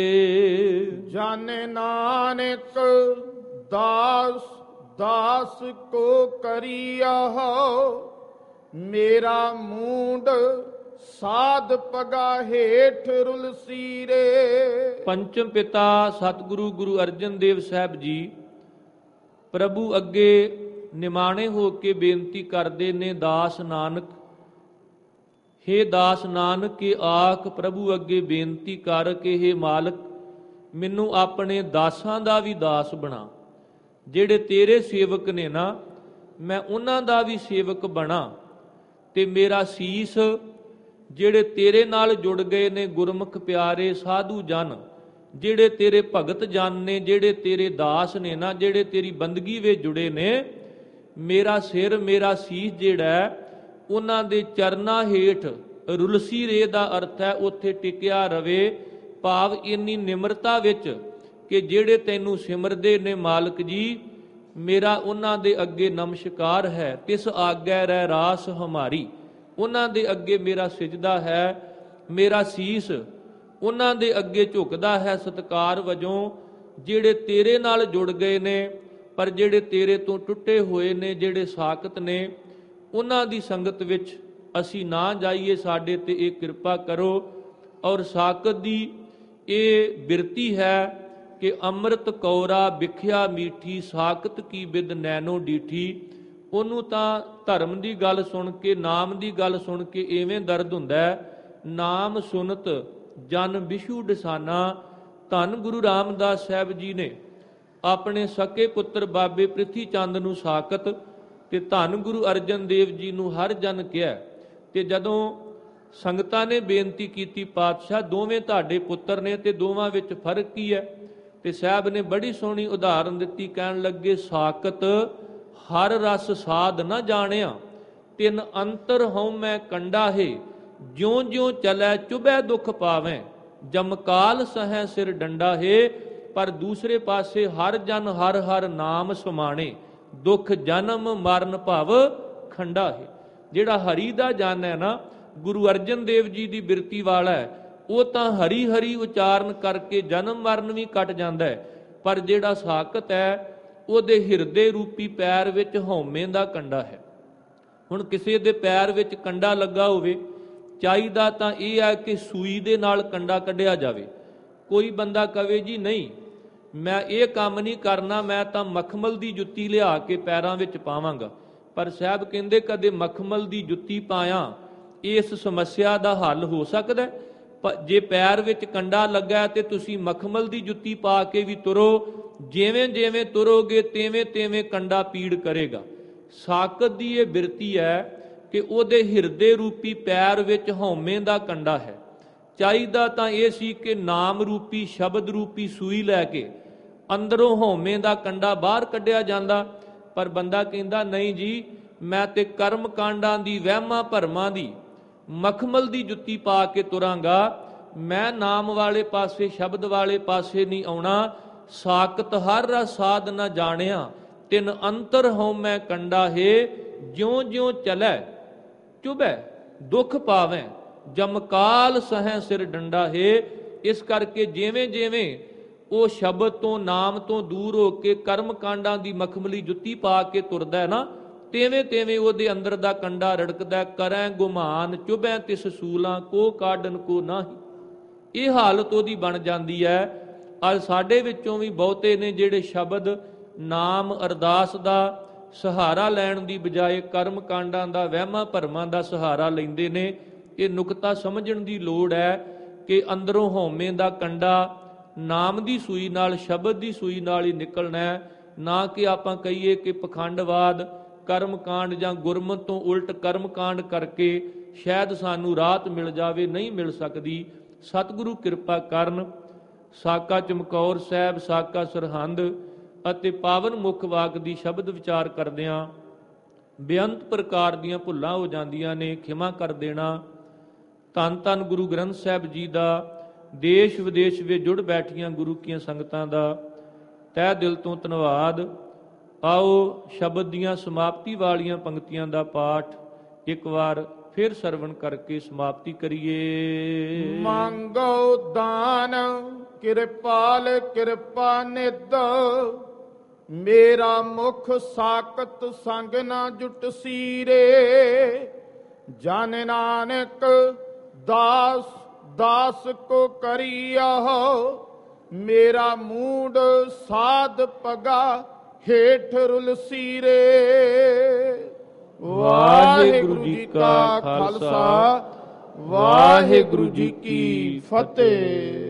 ਜਾਣੇ ਨਾਨਕ ਦਾਸ ਦਾਸ ਕੋ ਕਰੀਆ ਹੋ, ਮੇਰਾ ਮੂੰਡ ਸਾਧ ਪਗਾ ਹੇਠ ਰੁਲਸੀ ਰੇ। ਪੰਚਮ ਪਿਤਾ ਸਤਿਗੁਰੂ ਗੁਰੂ ਅਰਜਨ ਦੇਵ ਸਾਹਿਬ ਜੀ ਪ੍ਰਭੂ ਅੱਗੇ ਨਿਮਾਣੇ ਹੋ ਕੇ ਬੇਨਤੀ ਕਰਦੇ ਨੇ, ਦਾਸ ਨਾਨਕ, ਹੇ ਦਾਸ ਨਾਨਕ ਕੇ ਆਖ ਪ੍ਰਭੂ ਅੱਗੇ ਬੇਨਤੀ ਕਰ ਕੇ ਹੇ ਮਾਲਕ ਮੈਨੂੰ ਆਪਣੇ ਦਾਸਾਂ ਦਾ ਵੀ ਦਾਸ ਬਣਾ। ਜਿਹੜੇ ਤੇਰੇ ਸੇਵਕ ਨੇ ਨਾ, ਮੈਂ ਉਹਨਾਂ ਦਾ ਵੀ ਸੇਵਕ ਬਣਾ। ਤੇ ਮੇਰਾ ਸੀਸ ਜਿਹੜੇ ਤੇਰੇ ਨਾਲ ਜੁੜ ਗਏ ਨੇ, ਗੁਰਮੁਖ ਪਿਆਰੇ ਸਾਧੂ ਜਨ, ਜਿਹੜੇ ਤੇਰੇ ਭਗਤ ਜਨ ਨੇ, ਜਿਹੜੇ ਤੇਰੇ ਦਾਸ ਨੇ ਨਾ, ਜਿਹੜੇ ਤੇਰੀ ਬੰਦਗੀ ਵਿੱਚ ਜੁੜੇ ਨੇ, ਮੇਰਾ ਸਿਰ ਮੇਰਾ ਸੀਸ ਜਿਹੜਾ ਉਹਨਾਂ ਦੇ ਚਰਨਾਂ ਹੇਠ ਰੁਲਸੀ ਰੇ ਦਾ ਅਰਥ ਹੈ ਉੱਥੇ ਟਿਕਿਆ ਰਵੇ। ਭਾਵ ਇੰਨੀ ਨਿਮਰਤਾ ਵਿੱਚ ਕਿ ਜਿਹੜੇ ਤੈਨੂੰ ਸਿਮਰਦੇ ਨੇ ਮਾਲਕ ਜੀ, ਮੇਰਾ ਉਹਨਾਂ ਦੇ ਅੱਗੇ ਨਮਸਕਾਰ ਹੈ। ਤਿਸ ਆਗੈ ਰਹਿ ਰਾਸ ਹਮਾਰੀ, ਉਹਨਾਂ ਦੇ ਅੱਗੇ ਮੇਰਾ ਸਿਜਦਾ ਹੈ, ਮੇਰਾ ਸੀਸ ਉਹਨਾਂ ਦੇ ਅੱਗੇ ਝੁਕਦਾ ਹੈ ਸਤਿਕਾਰ ਵਜੋਂ, ਜਿਹੜੇ ਤੇਰੇ ਨਾਲ ਜੁੜ ਗਏ ਨੇ। ਪਰ ਜਿਹੜੇ ਤੇਰੇ ਤੋਂ ਟੁੱਟੇ ਹੋਏ ਨੇ, ਜਿਹੜੇ ਸਾਕਤ ਨੇ, ਉਹਨਾਂ ਦੀ ਸੰਗਤ ਵਿੱਚ ਅਸੀਂ ਨਾ ਜਾਈਏ, ਸਾਡੇ ਤੇ ਇਹ ਕਿਰਪਾ ਕਰੋ। ਔਰ ਸਾਕਤ ਦੀ ਇਹ ਬਿਰਤੀ ਹੈ ਕਿ ਅੰਮ੍ਰਿਤ ਕੌਰਾ ਵਿਖਿਆ ਮੀਠੀ, ਸਾਕਤ ਕੀ ਬਿਦ ਨੈਣੋ ਡੀਠੀ। ਉਹਨੂੰ ਤਾਂ ਧਰਮ ਦੀ ਗੱਲ ਸੁਣ ਕੇ, ਨਾਮ ਦੀ ਗੱਲ ਸੁਣ ਕੇ ਐਵੇਂ ਦਰਦ ਹੁੰਦਾ ਹੈ, ਨਾਮ ਸੁਨਤ ਜਨ ਵਿਸ਼ੂ ਡਸਾਨਾ। ਧੰਨ ਗੁਰੂ ਰਾਮਦਾਸ ਸਾਹਿਬ ਜੀ ਨੇ ਆਪਣੇ ਸਕੇ ਪੁੱਤਰ ਬਾਬੇ ਪ੍ਰਿਥੀ ਚੰਦ ਨੂੰ ਸਾਕਤ ਤੇ ਧੰਨ ਗੁਰੂ ਅਰਜਨ ਦੇਵ ਜੀ ਨੂੰ ਹਰ ਜਨ ਕਿਹਾ। ਤੇ ਜਦੋਂ ਸੰਗਤਾਂ ਨੇ ਬੇਨਤੀ ਕੀਤੀ, ਪਾਤਸ਼ਾਹ ਦੋਵੇਂ ਤੁਹਾਡੇ ਪੁੱਤਰ ਨੇ ਤੇ ਦੋਵਾਂ ਵਿੱਚ ਫਰਕ ਕੀ ਹੈ? ਤੇ ਸਾਹਿਬ ਨੇ ਬੜੀ ਸੋਹਣੀ ਉਦਾਹਰਨ ਦਿੱਤੀ, ਕਹਿਣ ਲੱਗੇ ਸਾਕਤ ਹਰ ਰਸ ਸਾਧ ਨਾ ਜਾਣਿਆ, ਤਿੰਨ ਅੰਤਰ ਹਉ ਮੈਂ ਕੰਡਾ ਹੈ, ਜਿਉਂ ਜਿਉਂ ਚਲੈ ਚੁਭੈ ਦੁੱਖ ਪਾਵੈ, ਜਮਕਾਲ ਸਹੈ ਸਿਰ ਡੰਡਾ ਹੈ। ਪਰ ਦੂਸਰੇ ਪਾਸੇ ਹਰ ਜਨ ਹਰ ਹਰ ਨਾਮ ਸਮਾਣੇ, ਦੁੱਖ ਜਨਮ ਮਰਨ ਭਵ ਖੰਡਾ ਹੈ। ਜਿਹੜਾ ਹਰੀ ਦਾ ਜਨ ਹੈ ਨਾ, ਗੁਰੂ ਅਰਜਨ ਦੇਵ ਜੀ ਦੀ ਬਿਰਤੀ ਵਾਲਾ ਹੈ, ਉਹ ਤਾਂ ਹਰੀ ਹਰੀ ਉਚਾਰਨ ਕਰਕੇ ਜਨਮ ਮਰਨ ਵੀ ਕੱਟ ਜਾਂਦਾ ਹੈ। ਪਰ ਜਿਹੜਾ ਸਾਕਤ ਹੈ, ਉਹਦੇ ਹਿਰਦੇ ਰੂਪੀ ਪੈਰ ਵਿੱਚ ਹਉਮੈ ਦਾ ਕੰਡਾ ਹੈ। ਹੁਣ ਕਿਸੇ ਦੇ ਪੈਰ ਵਿੱਚ ਕੰਡਾ ਲੱਗਾ ਹੋਵੇ, ਚਾਹੀਦਾ ਤਾਂ ਇਹ ਹੈ ਕਿ ਸੂਈ ਦੇ ਨਾਲ ਕੰਡਾ ਕੱਢਿਆ ਜਾਵੇ। ਕੋਈ ਬੰਦਾ ਕਵੇ ਜੀ ਨਹੀਂ, ਮੈਂ ਇਹ ਕੰਮ ਨਹੀਂ ਕਰਨਾ, ਮੈਂ ਤਾਂ ਮਖਮਲ ਦੀ ਜੁੱਤੀ ਲਿਆ ਕੇ ਪੈਰਾਂ ਵਿੱਚ ਪਾਵਾਂਗਾ। ਪਰ ਸਾਹਿਬ ਕਹਿੰਦੇ ਕਦੇ ਮਖਮਲ ਦੀ ਜੁੱਤੀ ਪਾਇਆ ਇਸ ਸਮੱਸਿਆ ਦਾ ਹੱਲ ਹੋ ਸਕਦਾ? ਜੇ ਪੈਰ ਵਿੱਚ ਕੰਡਾ ਲੱਗਾ ਤੇ ਤੁਸੀਂ ਮਖਮਲ ਦੀ ਜੁੱਤੀ ਪਾ ਕੇ ਵੀ ਤੁਰੋ, ਜਿਵੇਂ ਜਿਵੇਂ ਤੁਰੋਗੇ ਤਿਵੇਂ ਤਿਵੇਂ ਕੰਡਾ ਪੀੜ ਕਰੇਗਾ। ਸਾਕਤ ਦੀ ਇਹ ਬਿਰਤੀ ਹੈ ਕਿ ਉਹਦੇ ਹਿਰਦੇ ਰੂਪੀ ਪੈਰ ਵਿੱਚ ਹਉਮੈ ਦਾ ਕੰਡਾ ਹੈ। ਚਾਹੀਦਾ ਤਾਂ ਇਹ ਸੀ ਕਿ ਨਾਮ ਰੂਪੀ ਸ਼ਬਦ ਰੂਪੀ ਸੂਈ ਲੈ ਕੇ ਅੰਦਰੋਂ ਹਉਮੈ ਦਾ ਕੰਡਾ ਬਾਹਰ ਕੱਢਿਆ ਜਾਂਦਾ। ਪਰ ਬੰਦਾ ਕਹਿੰਦਾ ਨਹੀਂ ਜੀ, ਮੈਂ ਤੇ ਕਰਮ ਕਾਂਡਾਂ ਦੀ, ਵਹਿਮਾਂ ਭਰਮਾਂ ਦੀ ਮਖਮਲ ਦੀ ਜੁੱਤੀ ਪਾ ਕੇ ਤੁਰਾਂਗਾ, ਮੈਂ ਨਾਮ ਵਾਲੇ ਪਾਸੇ, ਸ਼ਬਦ ਵਾਲੇ ਪਾਸੇ ਨਹੀਂ ਆਉਣਾ। ਸਾਕਤ ਹਰ ਰਸ ਸਾਧ ਨਾ ਜਾਣਿਆ, ਤਿੰਨ ਅੰਤਰ ਹਉਮੈ ਕੰਡਾ ਹੈ, ਜਿਉਂ ਜਿਉਂ ਚਲੈ ਚੁਭੈ ਦੁੱਖ ਪਾਵੈ, ਜਮਕਾਲ ਸਹੈ ਸਿਰ ਡੰਡਾ ਹੈ। ਇਸ ਕਰਕੇ ਜਿਵੇਂ ਜਿਵੇਂ ਉਹ ਸ਼ਬਦ ਤੋਂ, ਨਾਮ ਤੋਂ ਦੂਰ ਹੋ ਕੇ ਕਰਮ ਕਾਂਡਾਂ ਦੀ ਮਖਮਲੀ ਜੁੱਤੀ ਪਾ ਕੇ ਤੁਰਦਾ ਹੈ ਨਾ, ਤਿਵੇਂ ਤਿਵੇਂ ਉਹਦੇ ਅੰਦਰ ਦਾ ਕੰਡਾ ਰੜਕਦਾ, ਕਰੈ ਗੁਮਾਨ ਚੁਭੈ ਤਿਸ ਸੂਲਾਂ, ਕੋ ਕਾਢਨ ਕੋ ਨਾਹੀ। ਇਹ ਹਾਲਤ ਉਹਦੀ ਬਣ ਜਾਂਦੀ ਹੈ। ਅੱਜ ਸਾਡੇ ਵਿੱਚੋਂ ਵੀ ਬਹੁਤੇ ਨੇ ਜਿਹੜੇ ਸ਼ਬਦ, ਨਾਮ, ਅਰਦਾਸ ਦਾ ਸਹਾਰਾ ਲੈਣ ਦੀ ਬਜਾਏ ਕਰਮ ਕਾਂਡਾਂ ਦਾ, ਵਹਿਮਾਂ ਭਰਮਾਂ ਦਾ ਸਹਾਰਾ ਲੈਂਦੇ ਨੇ। ਇਹ ਨੁਕਤਾ ਸਮਝਣ ਦੀ ਲੋੜ ਹੈ ਕਿ ਅੰਦਰੋਂ ਹਉਮੈ ਦਾ ਕੰਡਾ ਨਾਮ ਦੀ ਸੂਈ ਨਾਲ, ਸ਼ਬਦ ਦੀ ਸੂਈ ਨਾਲ ਹੀ ਨਿਕਲਣਾ ਹੈ। ਨਾ ਕਿ ਆਪਾਂ ਕਹੀਏ ਕਿ ਪਖੰਡਵਾਦ, ਕਰਮ ਕਾਂਡ ਜਾਂ ਗੁਰਮਤਿ ਤੋਂ ਉਲਟ ਕਰਮ ਕਾਂਡ ਕਰਕੇ ਸ਼ਾਇਦ ਸਾਨੂੰ ਰਾਹਤ ਮਿਲ ਜਾਵੇ, ਨਹੀਂ ਮਿਲ ਸਕਦੀ। ਸਤਿਗੁਰੂ ਕਿਰਪਾ ਕਰਨ। ਸਾਕਾ ਚਮਕੌਰ ਸਾਹਿਬ, ਸਾਕਾ ਸਰਹੰਦ ਅਤੇ ਪਾਵਨ ਮੁੱਖ ਵਾਕ ਦੀ ਸ਼ਬਦ ਵਿਚਾਰ ਕਰਦਿਆਂ ਬੇਅੰਤ ਪ੍ਰਕਾਰ ਦੀਆਂ ਭੁੱਲਾਂ ਹੋ ਜਾਂਦੀਆਂ ਨੇ, ਖਿਮਾ ਕਰ ਦੇਣਾ। ਧੰਨ ਧੰਨ ਗੁਰੂ ਗ੍ਰੰਥ ਸਾਹਿਬ ਜੀ ਦਾ, ਦੇਸ਼ ਵਿਦੇਸ਼ ਵਿੱਚ ਜੁੜ ਬੈਠੀਆਂ ਗੁਰੂ ਕੀਆਂ ਸੰਗਤਾਂ ਦਾ ਤਹਿ ਦਿਲ ਤੋਂ ਧੰਨਵਾਦ। ਆਓ ਸ਼ਬਦ ਦੀਆਂ ਸਮਾਪਤੀ ਵਾਲੀਆਂ ਪੰਕਤੀਆਂ ਦਾ ਪਾਠ ਇੱਕ ਵਾਰ ਫਿਰ ਸਰਵਣ ਕਰਕੇ ਸਮਾਪਤੀ ਕਰੀਏ। ਮੰਗੋ ਦਾਨ ਕਿਰਪਾਲ ਕਿਰਪਾ ਨਿਧ, ਮੇਰਾ ਮੁਖ ਸਾਕਤ ਸੰਗ ਨਾ ਜੁਟ ਸੀਰੇ। ਜਨ ਨਾਨਕ ਦਾਸ ਦਾਸ ਕੋ ਕਰੀਆ, ਮੇਰਾ ਮੂਡ ਸਾਧ ਪਗਾ ਹੇਠ ਰੁਲ ਸੀਰੇ। ਵਾਹਿਗੁਰੂ ਜੀ ਕਾ ਖਾਲਸਾ, ਵਾਹਿਗੁਰੂ ਜੀ ਕੀ ਫਤਿਹ।